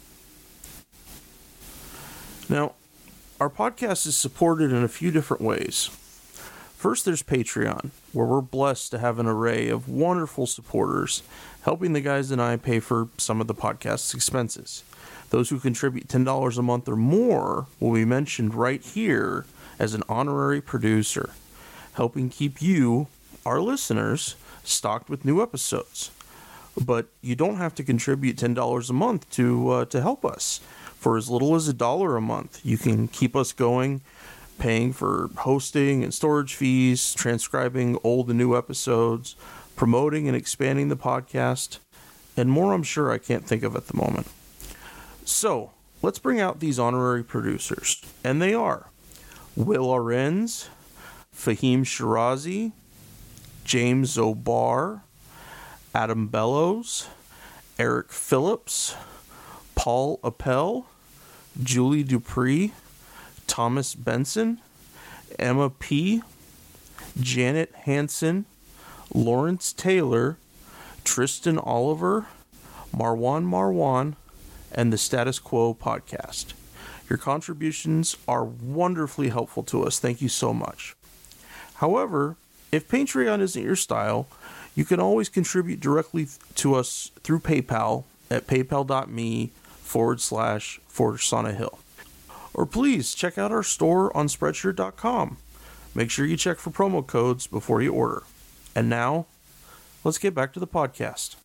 S1: Now, our podcast is supported in a few different ways. First, there's Patreon, where we're blessed to have an array of wonderful supporters helping the guys and I pay for some of the podcast's expenses. Those who contribute $10 a month or more will be mentioned right here as an honorary producer, helping keep you, our listeners, stocked with new episodes. But you don't have to contribute $10 a month to help us. For as little as $1 a month, you can keep us going, paying for hosting and storage fees, transcribing old and new episodes, promoting and expanding the podcast, and more I'm sure I can't think of at the moment. So, let's bring out these honorary producers, and they are Will Arens, Fahim Shirazi, James O'Barr, Adam Bellows, Eric Phillips, Paul Appel, Julie Dupree, Thomas Benson, Emma P., Janet Hansen, Lawrence Taylor, Tristan Oliver, Marwan, and the Status Quo Podcast. Your contributions are wonderfully helpful to us. Thank you so much. However, if Patreon isn't your style, you can always contribute directly to us through PayPal at paypal.me/Fortress on a Hill. Or please check out our store on Spreadshirt.com. Make sure you check for promo codes before you order. And now, let's get back to the podcast.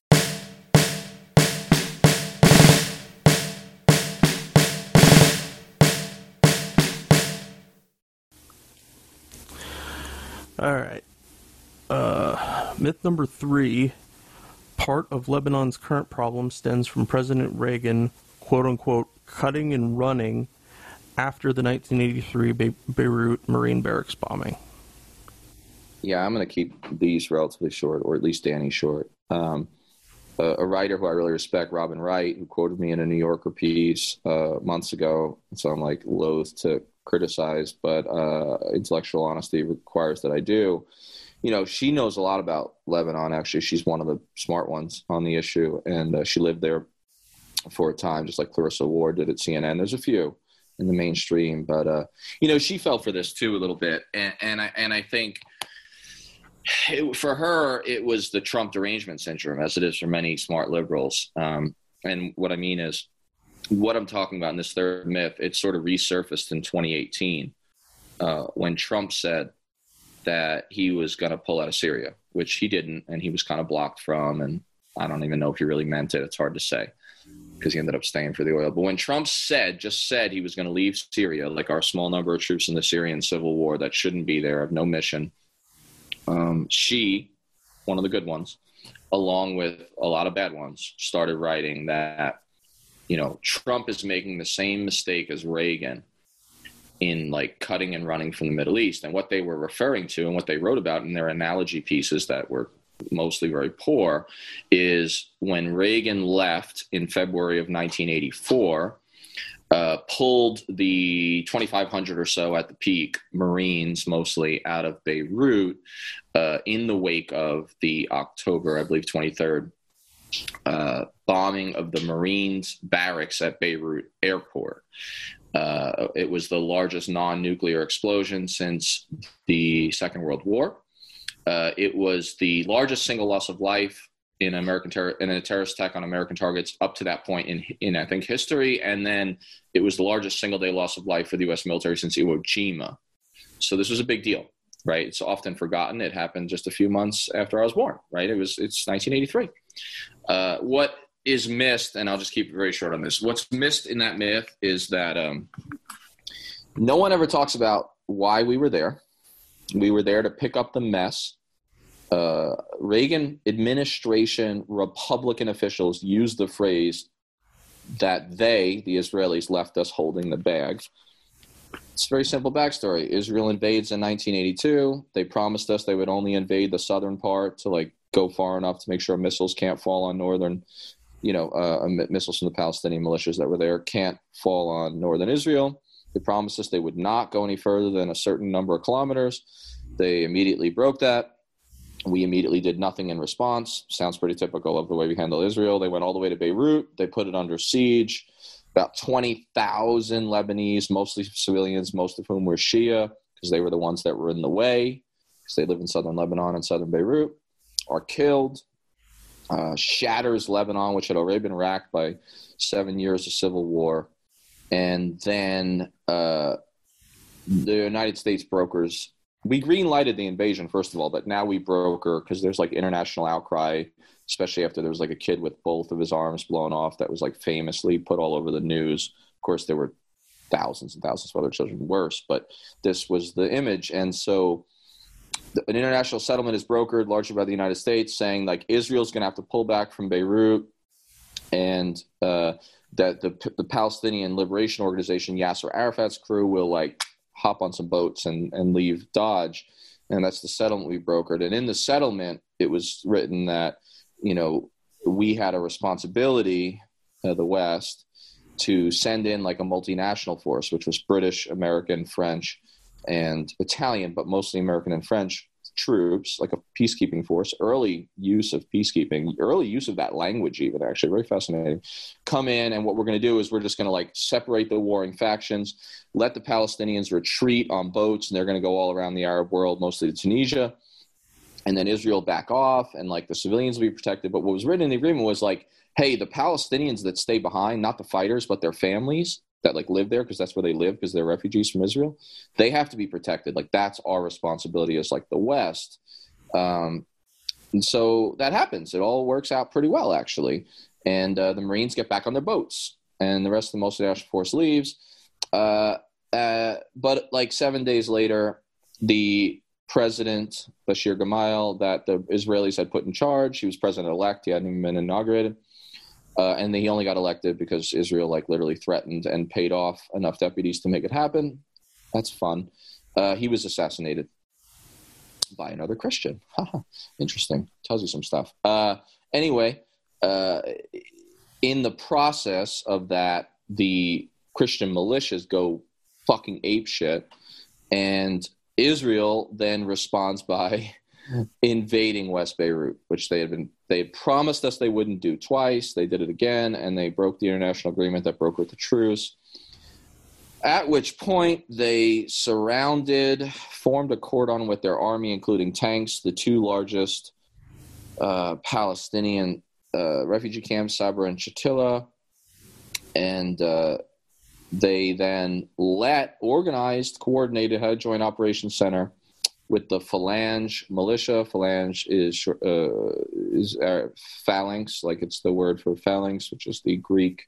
S1: All right. Myth number 3. Part of Lebanon's current problem stems from President Reagan, quote-unquote, cutting and running after the 1983 Beirut Marine Barracks bombing.
S4: Yeah, I'm going to keep these relatively short, or at least Danny short. A writer who I really respect, Robin Wright, who quoted me in a New Yorker piece months ago, so I'm loath to criticize, but intellectual honesty requires that I do. she knows a lot about Lebanon. Actually, she's one of the smart ones on the issue, and she lived there for a time, just like Clarissa Ward did at CNN. There's a few in the mainstream, but she fell for this too a little bit, and I think for her it was the Trump derangement syndrome, as it is for many smart liberals. And what I mean is, what I'm talking about in this third myth, it sort of resurfaced in 2018 when Trump said that he was going to pull out of Syria, which he didn't, and he was kind of blocked from, and I don't even know if he really meant it. It's hard to say because he ended up staying for the oil. But when Trump just said he was going to leave Syria, like our small number of troops in the Syrian civil war that shouldn't be there, have no mission, she, one of the good ones, along with a lot of bad ones, started writing that, Trump is making the same mistake as Reagan in like cutting and running from the Middle East. And what they were referring to and what they wrote about in their analogy pieces that were mostly very poor is when Reagan left in February of 1984, pulled the 2,500 or so at the peak Marines mostly out of Beirut in the wake of the October, I believe, 23rd bombing of the Marines barracks at Beirut airport. It was the largest non-nuclear explosion since the Second World War. It was the largest single loss of life in in a terrorist attack on American targets up to that point in I think history, and then it was the largest single-day loss of life for the U.S. military since Iwo Jima. So this was a big deal, right? It's often forgotten. It happened just a few months after I was born, right? It's 1983. What is missed, and I'll just keep it very short on this. What's missed in that myth is that no one ever talks about why we were there. We were there to pick up the mess. Reagan administration Republican officials used the phrase that the Israelis, left us holding the bag. It's a very simple backstory. Israel invades in 1982. They promised us they would only invade the southern part to like go far enough to make sure missiles can't fall on northern, missiles from the Palestinian militias that were there can't fall on northern Israel. They promised us they would not go any further than a certain number of kilometers. They immediately broke that. We immediately did nothing in response. Sounds pretty typical of the way we handle Israel. They went all the way to Beirut. They put it under siege. About 20,000 Lebanese, mostly civilians, most of whom were Shia, because they were the ones that were in the way, because they live in southern Lebanon and southern Beirut, are killed. Shatters Lebanon, which had already been racked by 7 years of civil war. And then the United States brokers, we green-lighted the invasion, first of all, but now we broker because there's like international outcry, especially after there was like a kid with both of his arms blown off that was like famously put all over the news. Of course, there were thousands and thousands of other children worse, but this was the image. And so an international settlement is brokered largely by the United States saying like Israel's going to have to pull back from Beirut, and that the Palestinian Liberation Organization, Yasser Arafat's crew, will like hop on some boats and leave Dodge. And that's the settlement we brokered. And in the settlement, it was written that, we had a responsibility, the West, to send in like a multinational force, which was British, American, French, and Italian, but mostly American and French troops, like a peacekeeping force, early use of peacekeeping, early use of that language even, actually, very fascinating, come in. And what we're going to do is we're just going to like separate the warring factions, let the Palestinians retreat on boats, and they're going to go all around the Arab world, mostly to Tunisia, and then Israel back off, and like the civilians will be protected. But what was written in the agreement was like, hey, the Palestinians that stay behind, not the fighters, but their families that like live there, because that's where they live, because they're refugees from Israel, they have to be protected. Like that's our responsibility as like the West. And so that happens. It all works out pretty well, actually. And the Marines get back on their boats, and the rest of the multinational force leaves. But like 7 days later, the president, Bashir Gemayel, that the Israelis had put in charge, he was president-elect, he hadn't even been inaugurated. And he only got elected because Israel like literally threatened and paid off enough deputies to make it happen. That's fun. He was assassinated by another Christian. Interesting. Tells you some stuff. Anyway, in the process of that, the Christian militias go fucking apeshit, and Israel then responds by invading West Beirut, which they had promised us they wouldn't do twice. They did it again, and they broke the international agreement that broke with the truce. At which point they formed a cordon with their army, including tanks, the two largest Palestinian refugee camps, Sabra and Shatila, and they then coordinated, had a joint operations center with the Phalange militia. Phalange is phalanx, like it's the word for phalanx, which is the Greek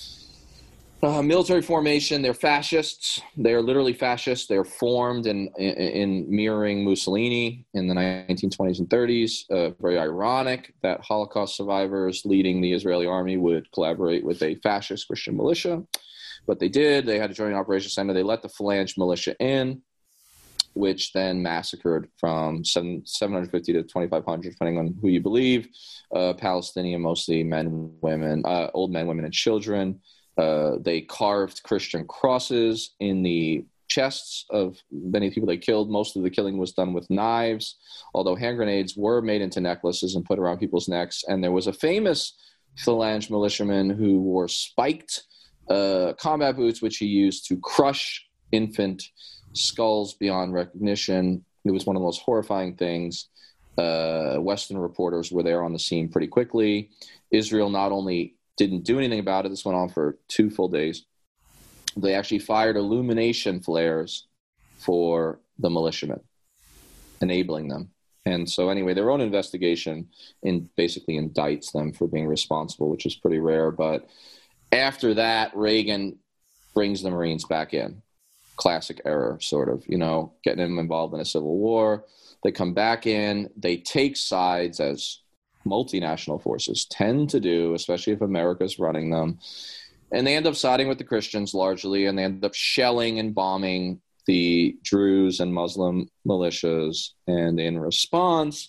S4: military formation. They're fascists. They are literally fascists. They're formed in mirroring Mussolini in the 1920s and 30s. Very ironic that Holocaust survivors leading the Israeli army would collaborate with a fascist Christian militia. But they did. They had a joint operations center. They let the Phalange militia in, which then massacred from 750 to 2,500, depending on who you believe, Palestinian, mostly men, women, old men, women, and children. They carved Christian crosses in the chests of many people they killed. Most of the killing was done with knives, although hand grenades were made into necklaces and put around people's necks. And there was a famous Phalange militiaman who wore spiked combat boots, which he used to crush infant skulls beyond recognition. It was one of the most horrifying things. Western reporters were there on the scene pretty quickly. Israel not only didn't do anything about it, this went on for 2 full days. They actually fired illumination flares for the militiamen, enabling them. And so anyway, their own investigation basically indicts them for being responsible, which is pretty rare. But after that, Reagan brings the Marines back in. Classic error, sort of, getting them involved in a civil war. They come back in. They take sides, as multinational forces tend to do, especially if America's running them. And they end up siding with the Christians largely, and they end up shelling and bombing the Druze and Muslim militias. And in response,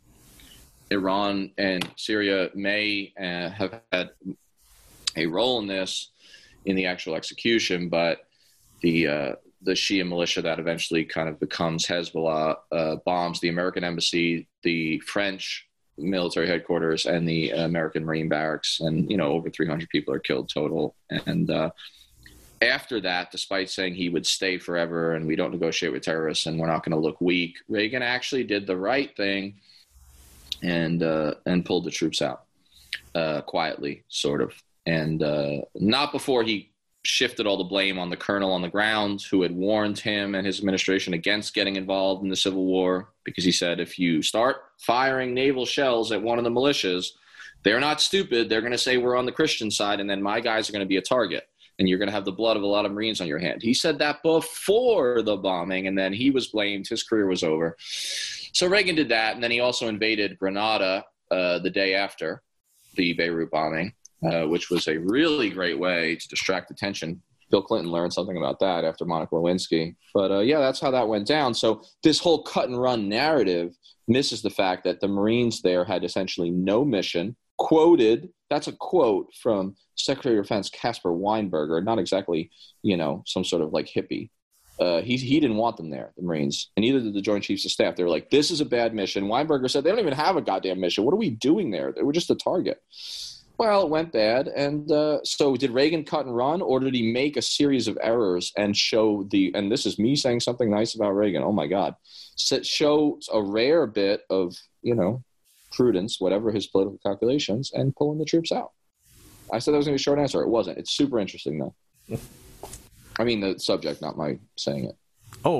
S4: Iran and Syria may have had a role in this, in the actual execution, but the Shia militia that eventually kind of becomes Hezbollah bombs the American embassy, the French military headquarters, and the American Marine barracks, and over 300 people are killed total. And after that, despite saying he would stay forever and we don't negotiate with terrorists and we're not going to look weak, Reagan actually did the right thing and pulled the troops out quietly, sort of, and not before he shifted all the blame on the colonel on the ground who had warned him and his administration against getting involved in the Civil War, because he said, if you start firing naval shells at one of the militias, they're not stupid. They're going to say we're on the Christian side, and then my guys are going to be a target, and you're going to have the blood of a lot of Marines on your hand. He said that before the bombing, and then he was blamed. His career was over. So Reagan did that, and then he also invaded Grenada the day after the Beirut bombing, which was a really great way to distract attention. Bill Clinton learned something about that after Monica Lewinsky. But yeah, that's how that went down. So this whole cut and run narrative misses the fact that the Marines there had essentially no mission. Quoted, that's a quote from Secretary of Defense Caspar Weinberger, not exactly, some sort of like hippie. He didn't want them there, the Marines, and neither did the Joint Chiefs of Staff. They were like, this is a bad mission. Weinberger said, they don't even have a goddamn mission. What are we doing there? They were just a target. Well, it went bad. And so did Reagan cut and run, or did he make a series of errors and show and this is me saying something nice about Reagan, oh my God, show a rare bit of, prudence, whatever his political calculations, and pulling the troops out? I said that was going to be a short answer. It wasn't. It's super interesting, though. I mean, the subject, not my saying it.
S1: Oh,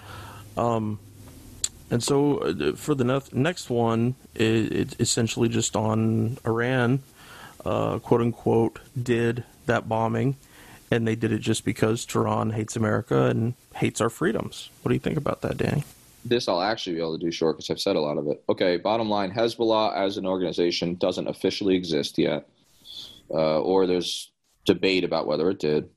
S1: and so for the next one, it's essentially just on Iran, quote unquote, did that bombing, and they did it just because Tehran hates America and hates our freedoms. What do you think about that, Danny?
S4: This I'll actually be able to do short because I've said a lot of it. Okay, bottom line, Hezbollah as an organization doesn't officially exist yet, or there's debate about whether it did.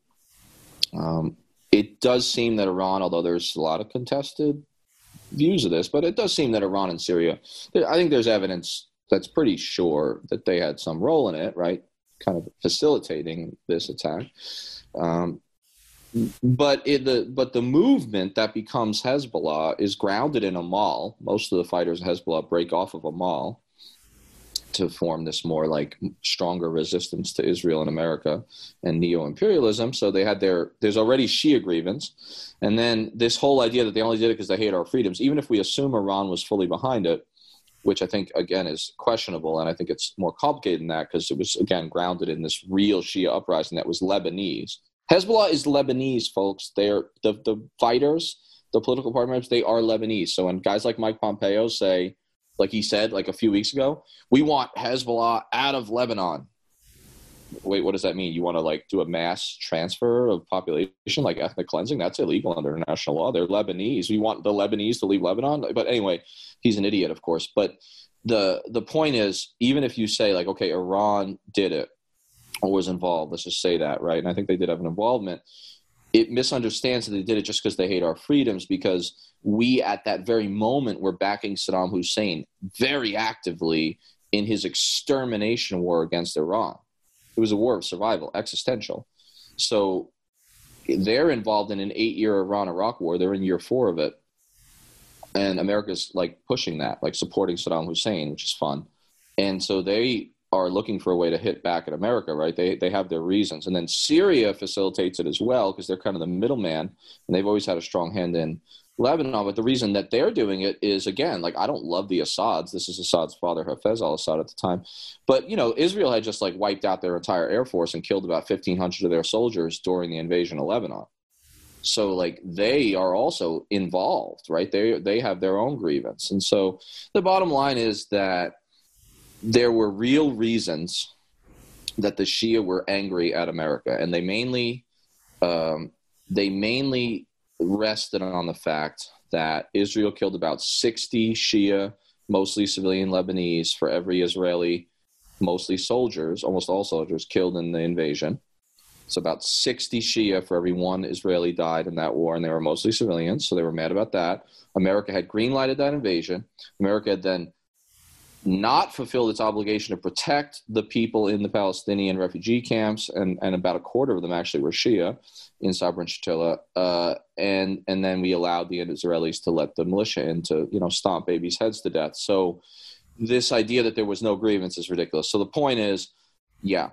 S4: It does seem that Iran, although there's a lot of contested views of this, but it does seem that Iran and Syria, I think there's evidence that's pretty sure that they had some role in it, right? Kind of facilitating this attack. But the movement that becomes Hezbollah is grounded in Amal. Most of the fighters of Hezbollah break off of Amal to form this more like stronger resistance to Israel and America and neo-imperialism. So they had there's already Shia grievance. And then this whole idea that they only did it because they hate our freedoms, even if we assume Iran was fully behind it, which I think, again, is questionable. And I think it's more complicated than that because it was, again, grounded in this real Shia uprising that was Lebanese. Hezbollah is Lebanese, folks. They're the fighters, the political party members, they are Lebanese. So when guys like Mike Pompeo say, like he said like a few weeks ago, we want Hezbollah out of Lebanon. Wait, what does that mean? You want to like do a mass transfer of population, like ethnic cleansing? That's illegal under international law. They're Lebanese. We want the Lebanese to leave Lebanon. But anyway, he's an idiot, of course. But the point is, even if you say like, okay, Iran did it or was involved, let's just say that, right? And I think they did have an involvement. It misunderstands that they did it just because they hate our freedoms, because we at that very moment were backing Saddam Hussein very actively in his extermination war against Iran. It was a war of survival, existential. So they're involved in an 8-year Iran-Iraq war. They're in year 4 of it. And America's like pushing that, like supporting Saddam Hussein, which is fun. And so they are looking for a way to hit back at America, right? They have their reasons. And then Syria facilitates it as well because they're kind of the middleman, and they've always had a strong hand in Lebanon. But the reason that they're doing it is, again, like, I don't love the Assads. This is Assad's father, Hafez al-Assad at the time. But, you know, Israel had just like wiped out their entire air force and killed about 1,500 of their soldiers during the invasion of Lebanon. So, like, they are also involved, right? They have their own grievance. And so the bottom line is that there were real reasons that the Shia were angry at America, and they mainly rested on the fact that Israel killed about 60 Shia, mostly civilian Lebanese, for every Israeli, mostly soldiers, almost all soldiers, killed in the invasion. So about 60 Shia for every one Israeli died in that war, and they were mostly civilians, so they were mad about that. America had green-lighted that invasion. America had then not fulfilled its obligation to protect the people in the Palestinian refugee camps, and about a quarter of them actually were Shia in Sabra and Shatila, and then we allowed the Israelis to let the militia in to, you know, stomp babies' heads to death. So this idea that there was no grievance is ridiculous. So the point is, yeah,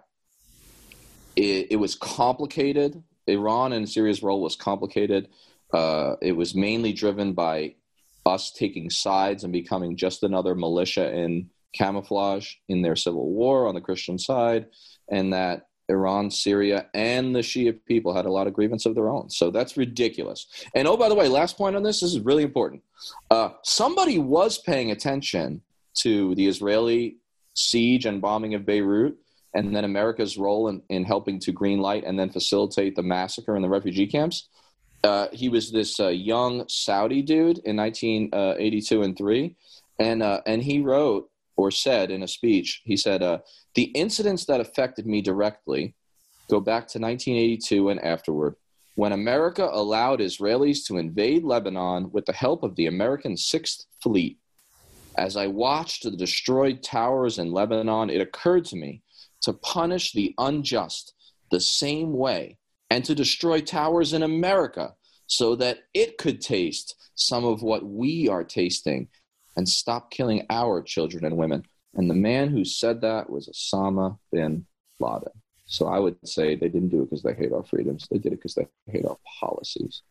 S4: it was complicated. Iran and Syria's role was complicated. It was mainly driven by us taking sides and becoming just another militia in camouflage in their civil war on the Christian side, and that Iran, Syria, and the Shia people had a lot of grievance of their own. So that's ridiculous. And oh, by the way, last point on this is really important. Somebody was paying attention to the Israeli siege and bombing of Beirut, and then America's role in helping to greenlight and then facilitate the massacre in the refugee camps. He was this young Saudi dude in 1982 and 3, and he wrote or said in a speech, he said, the incidents that affected me directly go back to 1982 and afterward, when America allowed Israelis to invade Lebanon with the help of the American 6th Fleet. As I watched the destroyed towers in Lebanon, it occurred to me to punish the unjust the same way, and to destroy towers in America so that it could taste some of what we are tasting and stop killing our children and women. And the man who said that was Osama bin Laden. So I would say they didn't do it because they hate our freedoms. They did it because they hate our policies.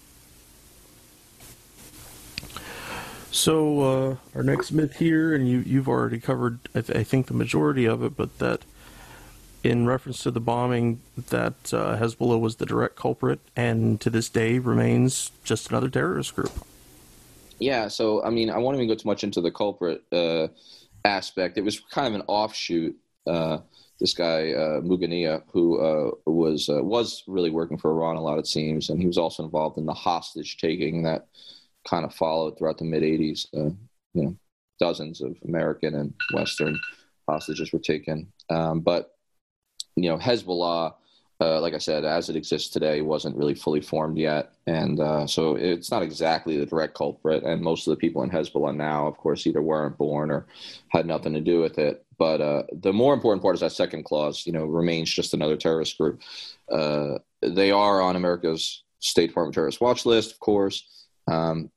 S1: So our next myth here, and you've already covered, I think, the majority of it, but that in reference to the bombing, that Hezbollah was the direct culprit and to this day remains just another terrorist group. Yeah, so, I mean, I won't even go too much into the culprit aspect. It was kind of an offshoot. This guy, Mugania, who was really working for Iran a lot, it seems, and he was also involved in the hostage-taking that kind of followed throughout the mid-'80s. Dozens of American and Western hostages were taken. But Hezbollah, like I said, as it exists today, wasn't really fully formed yet. And so it's not exactly the direct culprit. And most of the people in Hezbollah now, of course, either weren't born or had nothing to do with it. But the more important part is that second clause, remains just another terrorist group.
S4: they are on America's State Department terrorist watch list, of course. And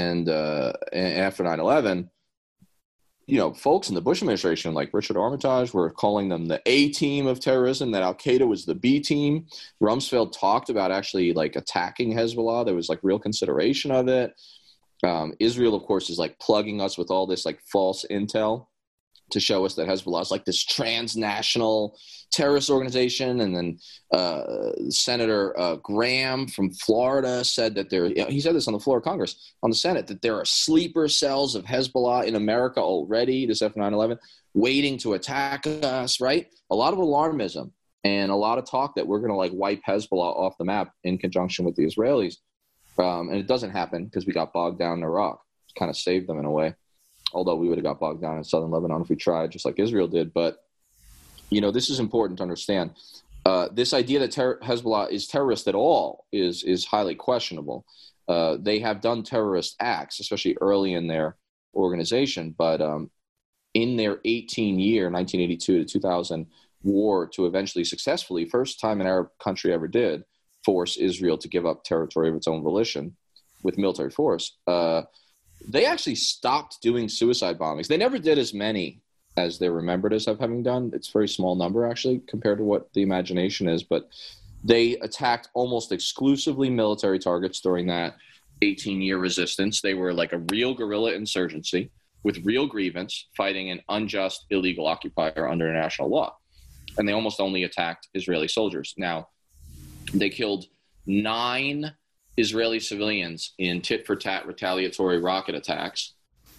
S4: after 9/11, folks in the Bush administration, like Richard Armitage, were calling them the A team of terrorism, that Al-Qaeda was the B team. Rumsfeld talked about actually like attacking Hezbollah. There was like real consideration of it. Israel, of course, is like plugging us with all this like false intel to show us that Hezbollah is like this transnational terrorist organization. And then Senator Graham from Florida said that he said this on the floor of Congress, on the Senate, that there are sleeper cells of Hezbollah in America already, this after 9/11, waiting to attack us, right? A lot of alarmism and a lot of talk that we're going to like wipe Hezbollah off the map in conjunction with the Israelis. And it doesn't happen because we got bogged down in Iraq. Kind of saved them in a way. Although we would have got bogged down in southern Lebanon if we tried, just like Israel did. But, this is important to understand. This idea that Hezbollah is terrorist at all is highly questionable. They have done terrorist acts, especially early in their organization. But in their 18-year, 1982 to 2000 war to eventually successfully, first time an Arab country ever did, force Israel to give up territory of its own volition with military force, they actually stopped doing suicide bombings. They never did as many as they're remembered as having done. It's a very small number, actually, compared to what the imagination is. But they attacked almost exclusively military targets during that 18-year resistance. They were like a real guerrilla insurgency with real grievance, fighting an unjust, illegal occupier under international law. And they almost only attacked Israeli soldiers. Now, they killed 9 Israeli civilians in tit-for-tat retaliatory rocket attacks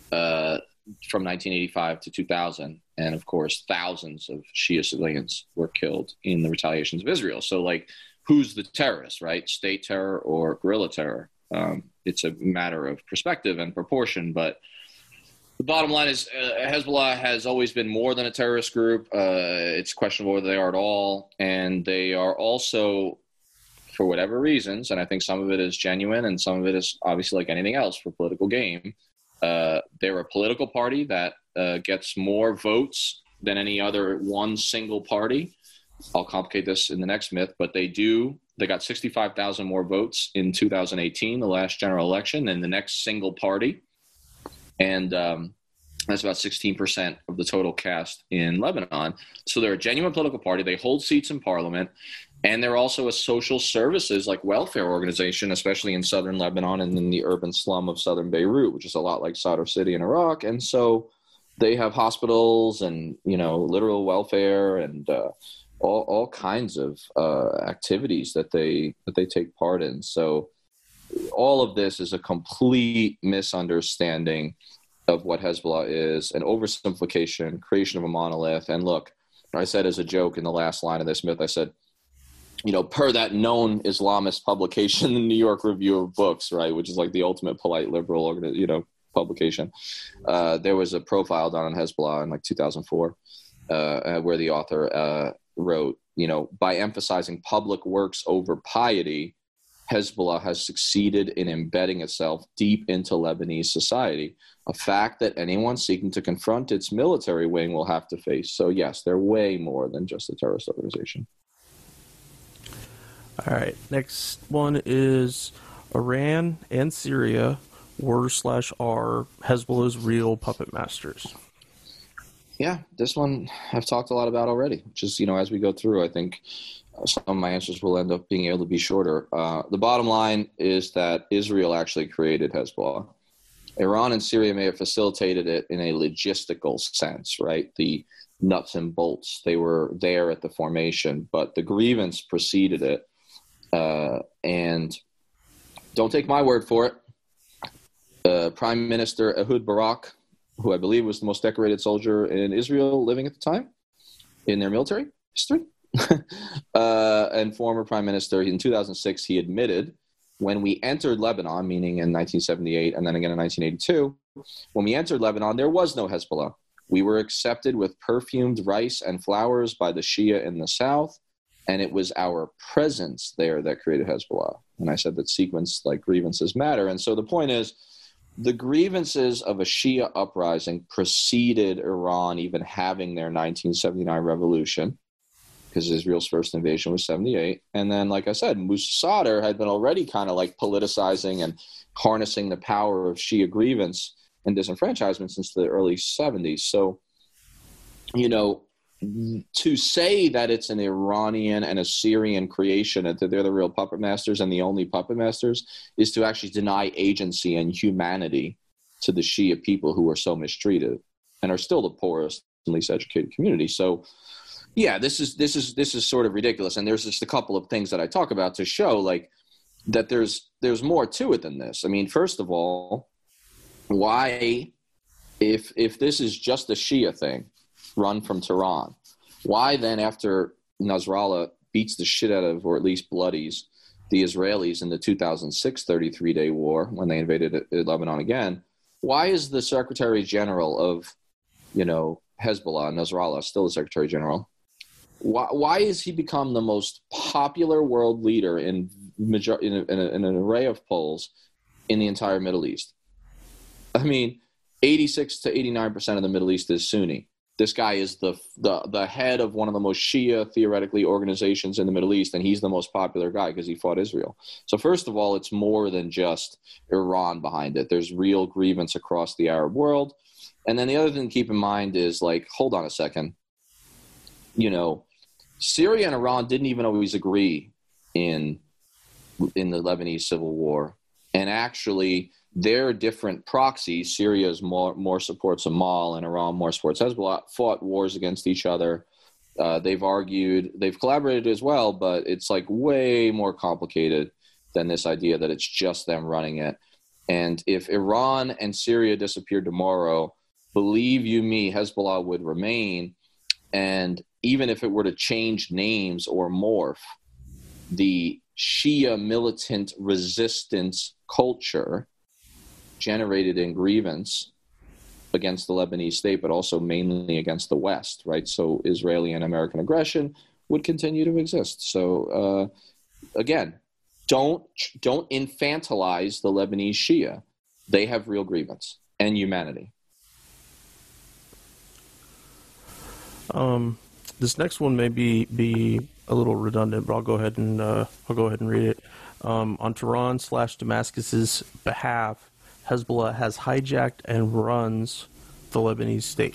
S4: from 1985 to 2000. And, of course, thousands of Shia civilians were killed in the retaliations of Israel. So, like, who's the terrorist, right? State terror or guerrilla terror? It's a matter of perspective and proportion. But the bottom line is Hezbollah has always been more than a terrorist group. It's questionable whether they are at all. And they are also, for whatever reasons, and I think some of it is genuine and some of it is obviously like anything else for political game, they're a political party that gets more votes than any other one single party. I'll complicate this in the next myth, but they got 65,000 more votes in 2018, the last general election, than the next single party. And that's about 16% of the total cast in Lebanon. So they're a genuine political party. They hold seats in parliament. And they're also a social services, like welfare organization, especially in southern Lebanon and in the urban slum of southern Beirut, which is a lot like Sadr City in Iraq. And so they have hospitals and, literal welfare and all kinds of activities that they take part in. So all of this is a complete misunderstanding of what Hezbollah is, an oversimplification, creation of a monolith. And look, I said as a joke in the last line of this myth, I said, per that known Islamist publication, the New York Review of Books, right, which is like the ultimate polite liberal, publication. There was a profile done on Hezbollah in like 2004, where the author wrote, by emphasizing public works over piety, Hezbollah has succeeded in embedding itself deep into Lebanese society, a fact that anyone seeking to confront its military wing will have to face. So yes, they're way more than just a terrorist organization.
S1: All right, next one is Iran and Syria were/are Hezbollah's real puppet masters.
S4: Yeah, this one I've talked a lot about already. Just, as we go through, I think some of my answers will end up being able to be shorter. The bottom line is that Israel actually created Hezbollah. Iran and Syria may have facilitated it in a logistical sense, right? The nuts and bolts, they were there at the formation, but the grievance preceded it. And don't take my word for it. Prime Minister Ehud Barak, who I believe was the most decorated soldier in Israel living at the time in their military history, and former prime minister, in 2006, he admitted, when we entered Lebanon, meaning in 1978 and then again in 1982, when we entered Lebanon, there was no Hezbollah. We were accepted with perfumed rice and flowers by the Shia in the south, and it was our presence there that created Hezbollah. And I said that sequence, like grievances, matter. And so the point is, the grievances of a Shia uprising preceded Iran even having their 1979 revolution, because Israel's first invasion was 78. And then, like I said, Musa Sadr had been already kind of like politicizing and harnessing the power of Shia grievance and disenfranchisement since the early 70s. So, you know, to say that it's an Iranian and a Syrian creation and that they're the real puppet masters and the only puppet masters is to actually deny agency and humanity to the Shia people who are so mistreated and are still the poorest and least educated community. So, yeah, this is sort of ridiculous. And there's just a couple of things that I talk about to show like that there's more to it than this. I mean, first of all, why, if this is just a Shia thing run from Tehran, why then after Nasrallah beats the shit out of, or at least bloodies, the Israelis in the 2006 33-day war when they invaded Lebanon again, why is the Secretary General of, you know, Hezbollah, Nasrallah, still the Secretary General, why has he become the most popular world leader in an array of polls in the entire Middle East? I mean, 86 to 89% of the Middle East is Sunni. This guy is the head of one of the most Shia, theoretically, organizations in the Middle East, and he's the most popular guy because he fought Israel. So first of all, it's more than just Iran behind it. There's real grievance across the Arab world. And then the other thing to keep in mind is, like, hold on a second. You know, Syria and Iran didn't even always agree in the Lebanese civil war. And actually, they're different proxies. Syria is more supports Amal, and Iran more supports Hezbollah, fought wars against each other. They've argued, they've collaborated as well, but it's like way more complicated than this idea that it's just them running it. And if Iran and Syria disappeared tomorrow, believe you me, Hezbollah would remain. And even if it were to change names or morph, the Shia militant resistance culture generated in grievance against the Lebanese state, but also mainly against the West, right? So Israeli and American aggression would continue to exist. So again, don't infantilize the Lebanese Shia. They have real grievance and humanity.
S1: This next one may be a little redundant, but I'll go ahead and read it. On Tehran/Damascus's behalf, Hezbollah has hijacked and runs the Lebanese state.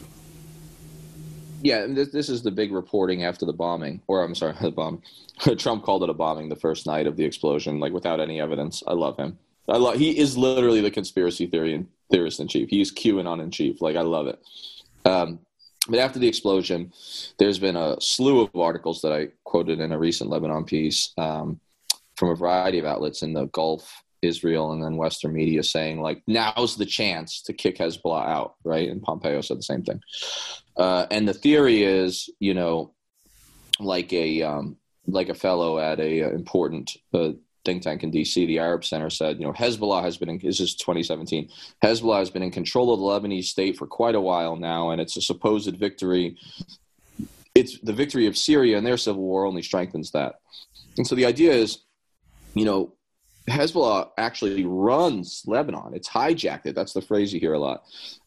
S4: Yeah, and this is the big reporting after the bombing, or I'm sorry, the bombing. Trump called it a bombing the first night of the explosion, like without any evidence. I love him. He is literally the conspiracy theorist in chief. He is QAnon in chief. Like, I love it. But after the explosion, there's been a slew of articles that I quoted in a recent Lebanon piece from a variety of outlets in the Gulf, Israel, and then Western media saying, like, now's the chance to kick Hezbollah out, right? And Pompeo said the same thing. And the theory is, you know, like a fellow at a important think tank in D.C., the Arab Center, said, you know, Hezbollah has been this is 2017, Hezbollah has been in control of the Lebanese state for quite a while now, and it's a supposed victory. It's the victory of Syria and their civil war only strengthens that. And so the idea is, you know, Hezbollah actually runs Lebanon. It's hijacked it. That's the phrase you hear a lot.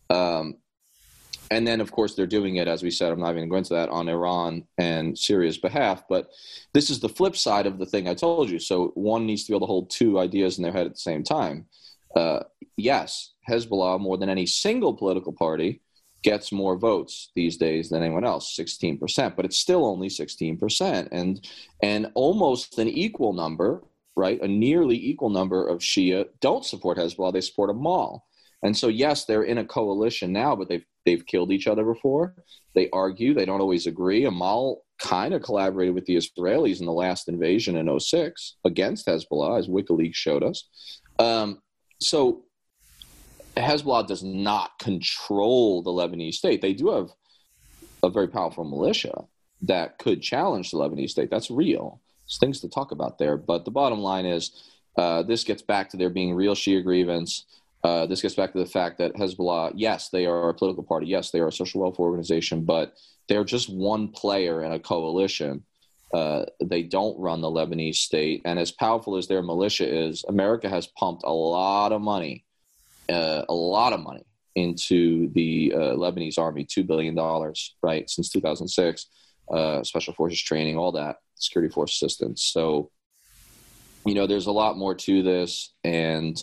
S4: And then, of course, they're doing it, as we said, I'm not even going to go into that, on Iran and Syria's behalf. But this is the flip side of the thing I told you. So one needs to be able to hold two ideas in their head at the same time. Yes, Hezbollah, more than any single political party, gets more votes these days than anyone else, 16%. But it's still only 16%. And almost an equal number, right, a nearly equal number of Shia don't support Hezbollah. They support Amal. And so, yes, they're in a coalition now, but they've killed each other before. They argue. They don't always agree. Amal kind of collaborated with the Israelis in the last invasion in 2006 against Hezbollah, as WikiLeaks showed us. So Hezbollah does not control the Lebanese state. They do have a very powerful militia that could challenge the Lebanese state. That's real. There's things to talk about there. But the bottom line is this gets back to there being real Shia grievance. This gets back to the fact that Hezbollah, yes, they are a political party. Yes, they are a social welfare organization, but they're just one player in a coalition. They don't run the Lebanese state. And as powerful as their militia is, America has pumped a lot of money into the Lebanese army, $2 billion, right, since 2006. special forces training, all that, security force assistance. So, there's a lot more to this. And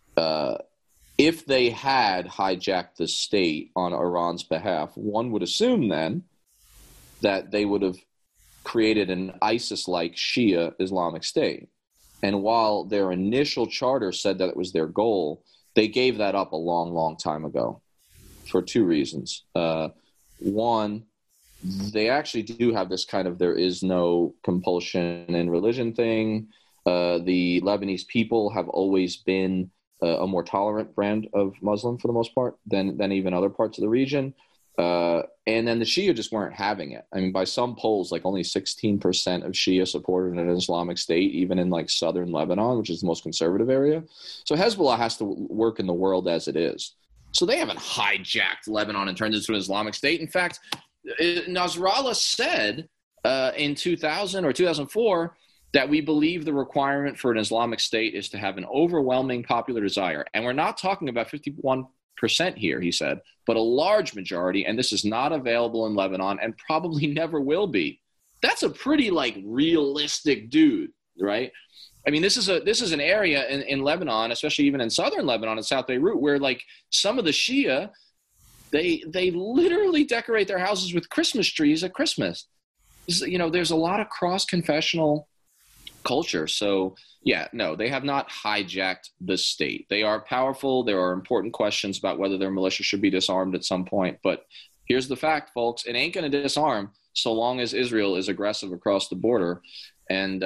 S4: if they had hijacked the state on Iran's behalf, one would assume then that they would have created an ISIS-like Shia Islamic State. And while their initial charter said that it was their goal, they gave that up a long, long time ago for two reasons. One, they actually do have this kind of there is no compulsion in religion thing. The Lebanese people have always been a more tolerant brand of Muslim for the most part than even other parts of the region. And then the Shia just weren't having it. I mean, by some polls, like only 16% of Shia supported an Islamic State, even in like southern Lebanon, which is the most conservative area. So Hezbollah has to work in the world as it is. So they haven't hijacked Lebanon and turned it into an Islamic State. In fact, Nasrallah said in 2000 or 2004 that we believe the requirement for an Islamic State is to have an overwhelming popular desire. And we're not talking about 51% here, he said, but a large majority, and this is not available in Lebanon and probably never will be. That's a pretty like realistic dude, right? I mean, this is an area in Lebanon, especially even in southern Lebanon and South Beirut, where like some of the Shia, they literally decorate their houses with Christmas trees at Christmas. There's a lot of cross-confessional culture. So yeah, no, they have not hijacked the state. They are powerful. There are important questions about whether their militia should be disarmed at some point. But here's the fact, folks. It ain't going to disarm so long as Israel is aggressive across the border. And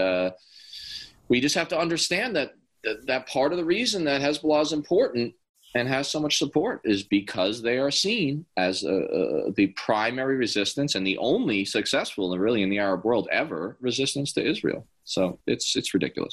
S4: we just have to understand that part of the reason that Hezbollah is important and has so much support is because they are seen as the primary resistance and the only successful, and really in the Arab world ever, resistance to Israel. So it's ridiculous.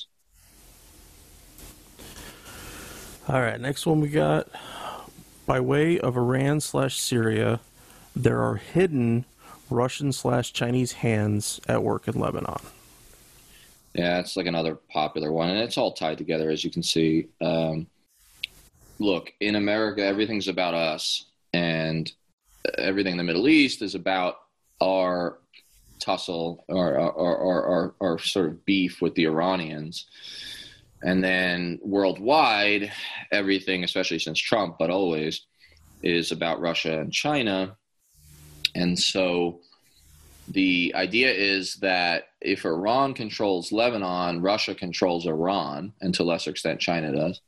S1: All right, next one we got. By way of Iran/Syria, there are hidden Russian/Chinese hands at work in Lebanon.
S4: Yeah, it's like another popular one, and it's all tied together, as you can see. Look, in America, everything's about us, and everything in the Middle East is about our tussle or our sort of beef with the Iranians. And then worldwide, everything, especially since Trump, but always, is about Russia and China. And so the idea is that if Iran controls Lebanon, Russia controls Iran, and to a lesser extent, China does.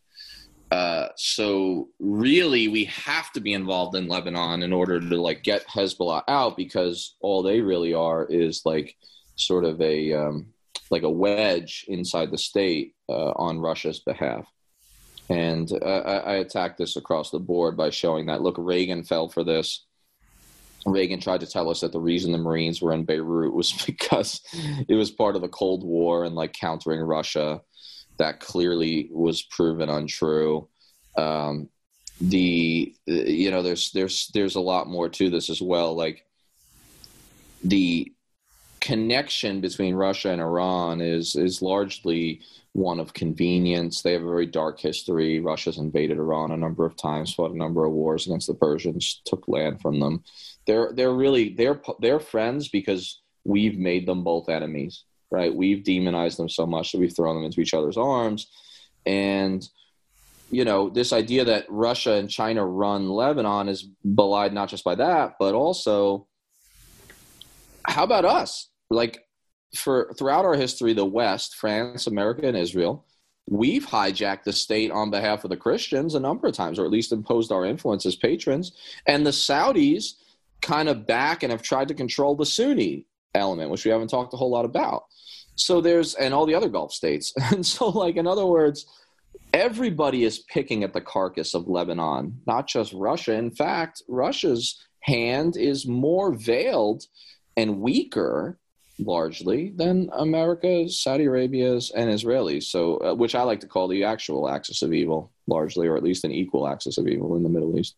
S4: So really, we have to be involved in Lebanon in order to like get Hezbollah out, because all they really are is like sort of a wedge inside the state on Russia's behalf. And I attacked this across the board by showing that, look, Reagan fell for this. Reagan tried to tell us that the reason the Marines were in Beirut was because it was part of the Cold War and like countering Russia. That clearly was proven untrue. There's a lot more to this as well. Like the connection between Russia and Iran is largely one of convenience. They have a very dark history. Russia's invaded Iran a number of times, fought a number of wars against the Persians, took land from them. They're friends because we've made them both enemies. Right, we've demonized them so much that we've thrown them into each other's arms. And, this idea that Russia and China run Lebanon is belied not just by that, but also, how about us? Like, throughout our history, the West, France, America, and Israel, we've hijacked the state on behalf of the Christians a number of times, or at least imposed our influence as patrons. And the Saudis kind of back and have tried to control the Sunni element, which we haven't talked a whole lot about. So and all the other Gulf states. And so, like, in other words, everybody is picking at the carcass of Lebanon, not just Russia. In fact, Russia's hand is more veiled and weaker, largely, than America's, Saudi Arabia's, and Israelis. So, which I like to call the actual axis of evil, largely, or at least an equal axis of evil in the Middle East.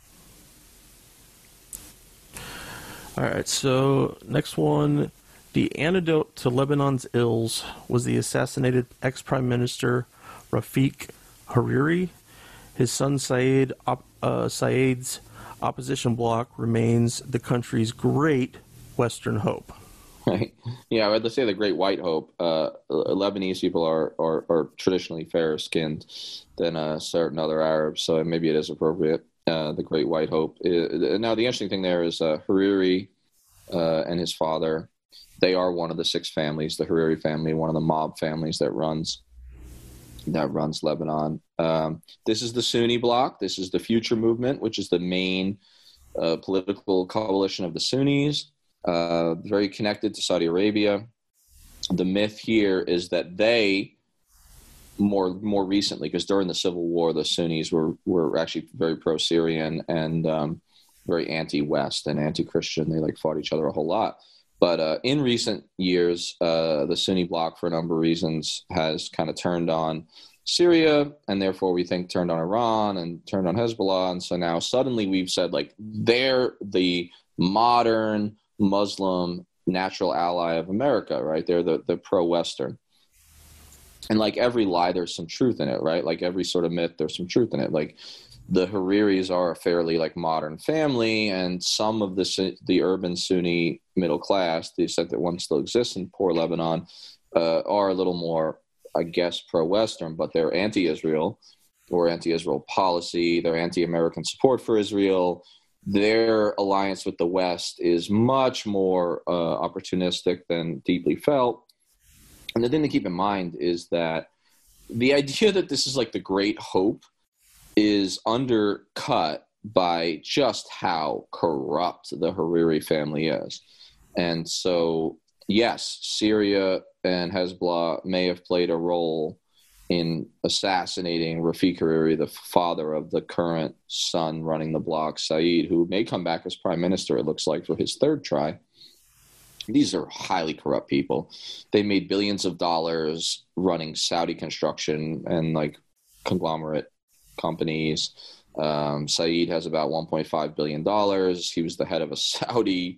S1: All right, so next one. The antidote to Lebanon's ills was the assassinated ex-Prime Minister Rafiq Hariri. His son Said's opposition bloc remains the country's great Western hope.
S4: Right. Yeah, let's say the Great White Hope. Lebanese people are traditionally fairer skinned than certain other Arabs, so maybe it is appropriate. The Great White Hope. Now, the interesting thing there is Hariri and his father. They are one of the six families, the Hariri family, one of the mob families that runs Lebanon. This is the Sunni bloc. This is the Future Movement, which is the main political coalition of the Sunnis. Very connected to Saudi Arabia. The myth here is that they more recently, because during the Civil War, the Sunnis were actually very pro-Syrian and very anti-West and anti-Christian. They fought each other a whole lot. But in recent years, the Sunni bloc, for a number of reasons, has kind of turned on Syria, and therefore we think turned on Iran and turned on Hezbollah. And so now suddenly we've said they're the modern Muslim natural ally of America, right? They're the pro-Western. And like every lie, there's some truth in it, right? Like every sort of myth, there's some truth in it. Like the Hariris are a fairly modern family, and some of the urban Sunni middle class, the extent that one still exists in poor Lebanon, are a little more, I guess, pro-Western, but they're anti-Israel or anti-Israel policy. They're anti-American support for Israel. Their alliance with the West is much more opportunistic than deeply felt. And the thing to keep in mind is that the idea that this is the great hope is undercut by just how corrupt the Hariri family is. And so, yes, Syria and Hezbollah may have played a role in assassinating Rafiq Hariri, the father of the current son running the bloc, Saeed, who may come back as prime minister, it looks like, for his third try. These are highly corrupt people. They made billions of dollars running Saudi construction and conglomerate companies. Saeed has about $1.5 billion. He was the head of a Saudi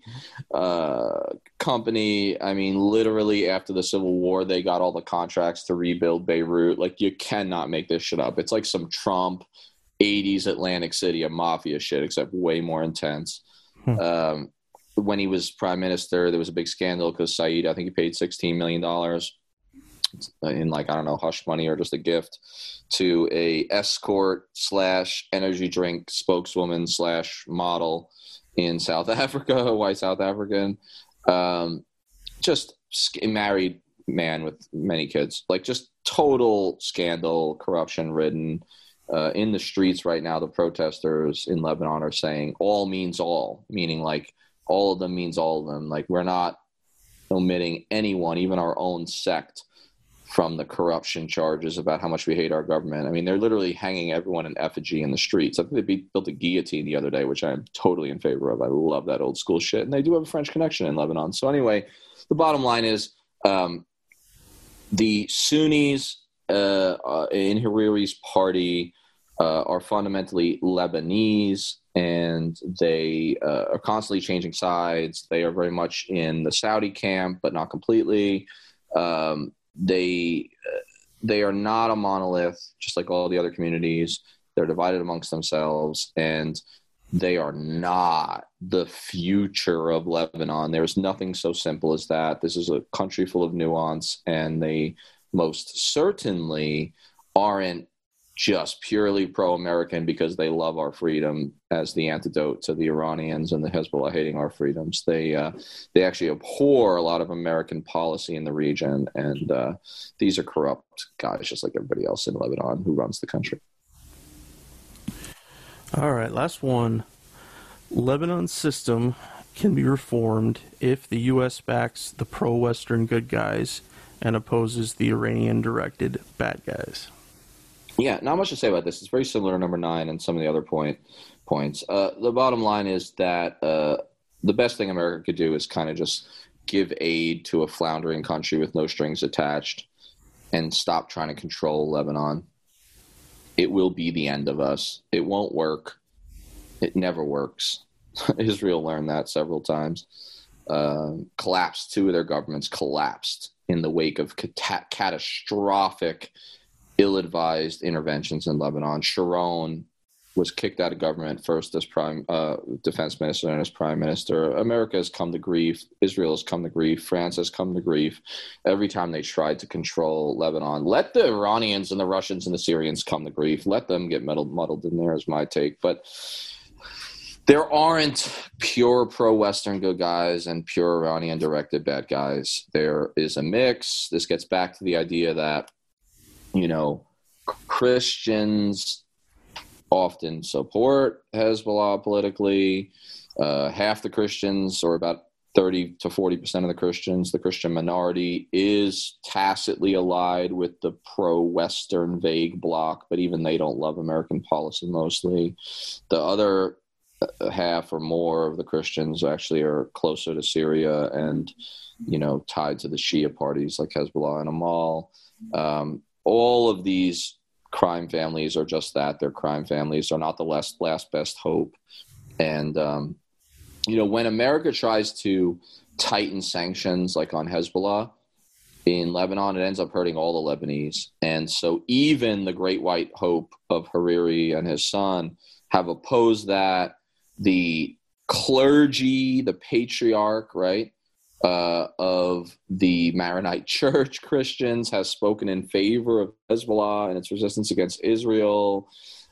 S4: company. I mean, literally after the Civil War, they got all the contracts to rebuild Beirut. You cannot make this shit up. It's like some Trump 80s Atlantic City of mafia shit, except way more intense. When he was prime minister, there was a big scandal because Saeed, I think he paid $16 million in I don't know, hush money or just a gift to a escort / energy drink spokeswoman / model in South Africa, a white South African, just a married man with many kids, just total scandal, corruption ridden. In the streets right now, the protesters in Lebanon are saying all means all, meaning all of them means all of them. We're not omitting anyone, even our own sect, from the corruption charges about how much we hate our government. I mean, they're literally hanging everyone in effigy in the streets. I think they built a guillotine the other day, which I am totally in favor of. I love that old school shit. And they do have a French connection in Lebanon. So anyway, the bottom line is the Sunnis in Hariri's party are fundamentally Lebanese, and they are constantly changing sides. They are very much in the Saudi camp, but not completely. They are not a monolith, just like all the other communities. They're divided amongst themselves, and they are not the future of Lebanon. There's nothing so simple as that. This is a country full of nuance, and they most certainly aren't just purely pro-American because they love our freedom as the antidote to the Iranians and the Hezbollah hating our freedoms. They actually abhor a lot of American policy in the region, and these are corrupt guys just like everybody else in Lebanon who runs the country.
S1: All right, last one. Lebanon's system can be reformed if the U.S. backs the pro-Western good guys and opposes the Iranian-directed bad guys.
S4: Yeah, not much to say about this. It's very similar to number 9 and some of the other points. The bottom line is that the best thing America could do is kind of just give aid to a floundering country with no strings attached and stop trying to control Lebanon. It will be the end of us. It won't work. It never works. Israel learned that several times. Collapsed. 2 of their governments collapsed in the wake of catastrophic, ill-advised interventions in Lebanon. Sharon was kicked out of government, first as defense minister and as prime minister. America has come to grief. Israel has come to grief. France has come to grief every time they tried to control Lebanon. Let the Iranians and the Russians and the Syrians come to grief. Let them get muddled in there is my take. But there aren't pure pro-Western good guys and pure Iranian-directed bad guys. There is a mix. This gets back to the idea that, Christians often support Hezbollah politically. Half the Christians, or about 30 to 40% of the Christian minority, is tacitly allied with the pro-Western vague bloc, but even they don't love American policy mostly. The other half or more of the Christians actually are closer to Syria and, tied to the Shia parties like Hezbollah and Amal. All of these crime families are just that. They're crime families. They're not the last best hope. And, when America tries to tighten sanctions like on Hezbollah in Lebanon, it ends up hurting all the Lebanese. And so even the great white hope of Hariri and his son have opposed that. The clergy, the patriarch, right, of the Maronite Church, Christians, has spoken in favor of Hezbollah and its resistance against Israel.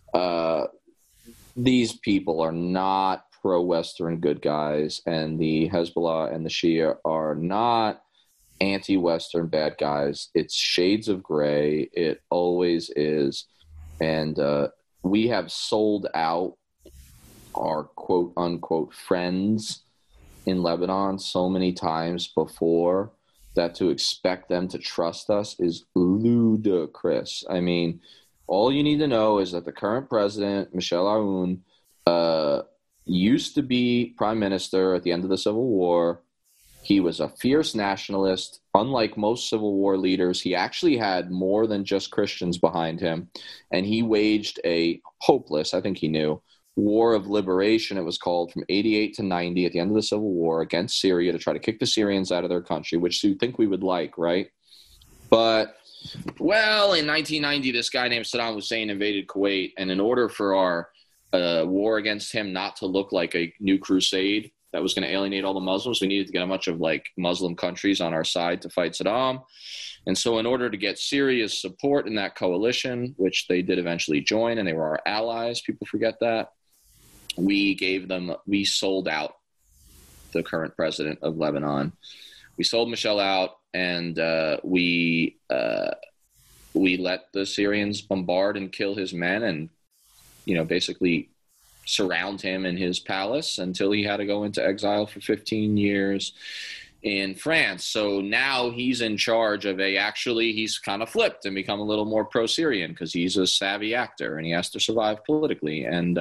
S4: These people are not pro-Western good guys, and the Hezbollah and the Shia are not anti-Western bad guys. It's shades of gray. It always is. And we have sold out our quote-unquote friends in Lebanon so many times before that to expect them to trust us is ludicrous. I mean, all you need to know is that the current president, Michel Aoun, used to be prime minister at the end of the Civil War. He was a fierce nationalist. Unlike most Civil War leaders, he actually had more than just Christians behind him. And he waged a hopeless, I think he knew, war of liberation, it was called, from 88 to 90 at the end of the Civil War against Syria to try to kick the Syrians out of their country, which you think we would like, right? But, well, in 1990, this guy named Saddam Hussein invaded Kuwait, and in order for our war against him not to look like a new crusade that was going to alienate all the Muslims, we needed to get a bunch of Muslim countries on our side to fight Saddam. And so in order to get Syria's support in that coalition, which they did eventually join, and they were our allies, people forget that, we sold out the current president of Lebanon. We sold Michel out, and we let the Syrians bombard and kill his men and, basically surround him in his palace until he had to go into exile for 15 years in France. So now he's in charge of he's kind of flipped and become a little more pro-Syrian because he's a savvy actor and he has to survive politically. And,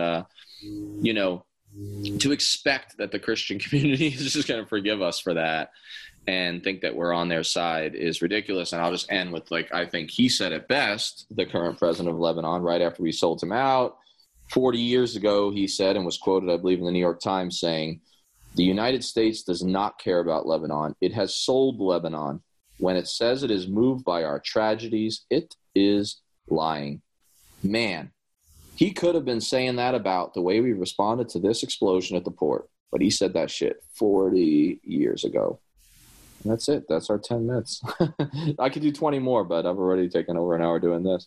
S4: to expect that the Christian community is just going to forgive us for that and think that we're on their side is ridiculous. And I'll just end with, I think he said it best, the current president of Lebanon, right after we sold him out. 40 years ago, he said, and was quoted, I believe, in the New York Times saying, "The United States does not care about Lebanon. It has sold Lebanon. When it says it is moved by our tragedies, it is lying." Man, he could have been saying that about the way we responded to this explosion at the port, but he said that shit 40 years ago. And that's it. That's our 10 minutes. I could do 20 more, but I've already taken over an hour doing this.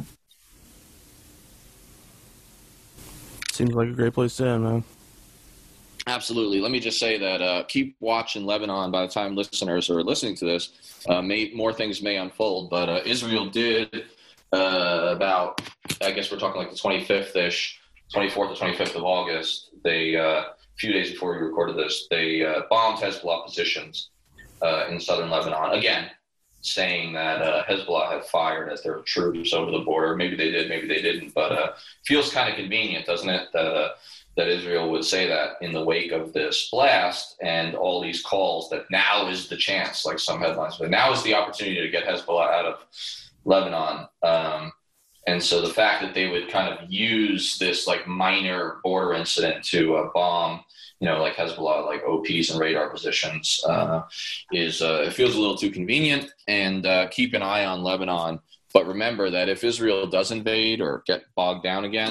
S1: Seems like a great place to end, man.
S4: Absolutely. Let me just say that keep watching Lebanon. By the time listeners are listening to this, more things may unfold. But Israel did about, I guess we're talking the 25th-ish, 24th or 25th of August. They, a few days before we recorded this, they bombed Hezbollah positions in southern Lebanon. Again, saying that Hezbollah had fired as their troops over the border. Maybe they did, maybe they didn't. But feels kind of convenient, doesn't it, that Israel would say that in the wake of this blast and all these calls that now is the chance, like some headlines, but now is the opportunity to get Hezbollah out of Lebanon. And so the fact that they would kind of use this minor border incident to bomb, Hezbollah, OPs and radar positions it feels a little too convenient. And keep an eye on Lebanon. But remember that if Israel does invade or get bogged down again,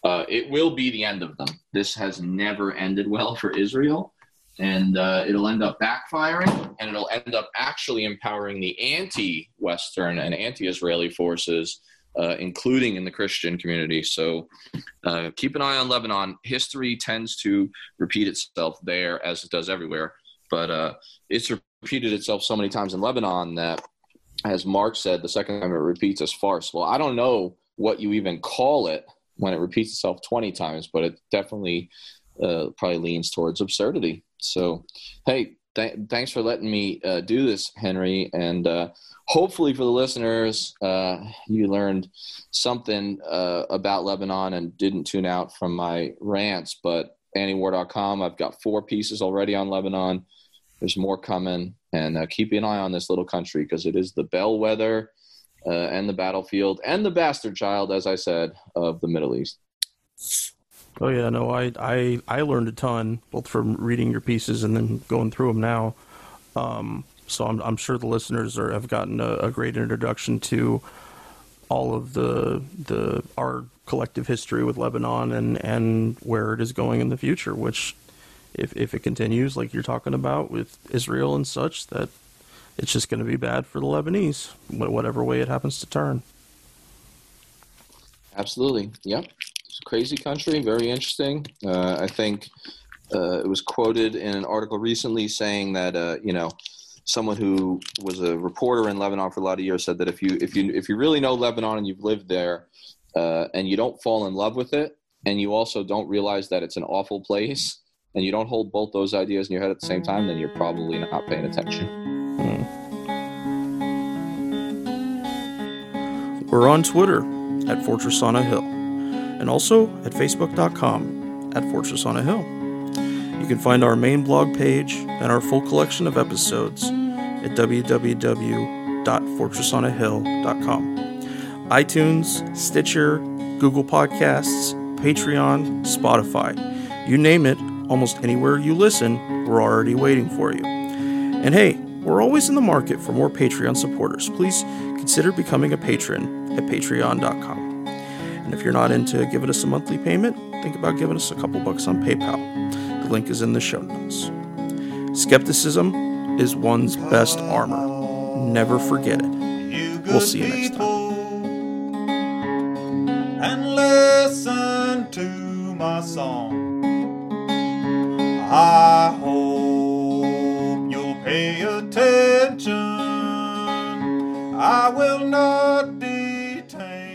S4: It will be the end of them. This has never ended well for Israel, and it'll end up backfiring, and it'll end up actually empowering the anti-Western and anti-Israeli forces, including in the Christian community. So keep an eye on Lebanon. History tends to repeat itself there as it does everywhere, but it's repeated itself so many times in Lebanon that, as Mark said, the second time it repeats as farce. Well, I don't know what you even call it when it repeats itself 20 times, but it definitely probably leans towards absurdity. So, hey, thanks for letting me do this, Henry. And hopefully for the listeners, you learned something about Lebanon and didn't tune out from my rants. But antiwar.com, I've got 4 pieces already on Lebanon. There's more coming. And keep an eye on this little country, because it is the bellwether and the battlefield and the bastard child, as I said, of the Middle East.
S1: Oh yeah, no, I learned a ton, both from reading your pieces and then going through them now. So I'm sure the listeners have gotten a great introduction to all of our collective history with Lebanon and where it is going in the future, which if it continues like you're talking about with Israel and such, that it's just going to be bad for the Lebanese, whatever way it happens to turn.
S4: Absolutely. Yep. It's a crazy country, very interesting. I think it was quoted in an article recently saying that, someone who was a reporter in Lebanon for a lot of years said that if you really know Lebanon and you've lived there and you don't fall in love with it, and you also don't realize that it's an awful place, and you don't hold both those ideas in your head at the same time, then you're probably not paying attention.
S1: We're on Twitter at Fortress on a Hill, and also at Facebook.com at Fortress on a Hill. You can find our main blog page and our full collection of episodes at www.fortressonahill.com. iTunes, Stitcher, Google Podcasts, Patreon, Spotify. You name it, almost anywhere you listen, we're already waiting for you. And hey, we're always in the market for more Patreon supporters. Please consider becoming a patron at patreon.com. And if you're not into giving us a monthly payment, think about giving us a couple bucks on PayPal. The link is in the show notes. Skepticism is one's best armor. Never forget it. We'll see you next time.
S5: And listen to my song. I hope you'll pay attention. I will not detain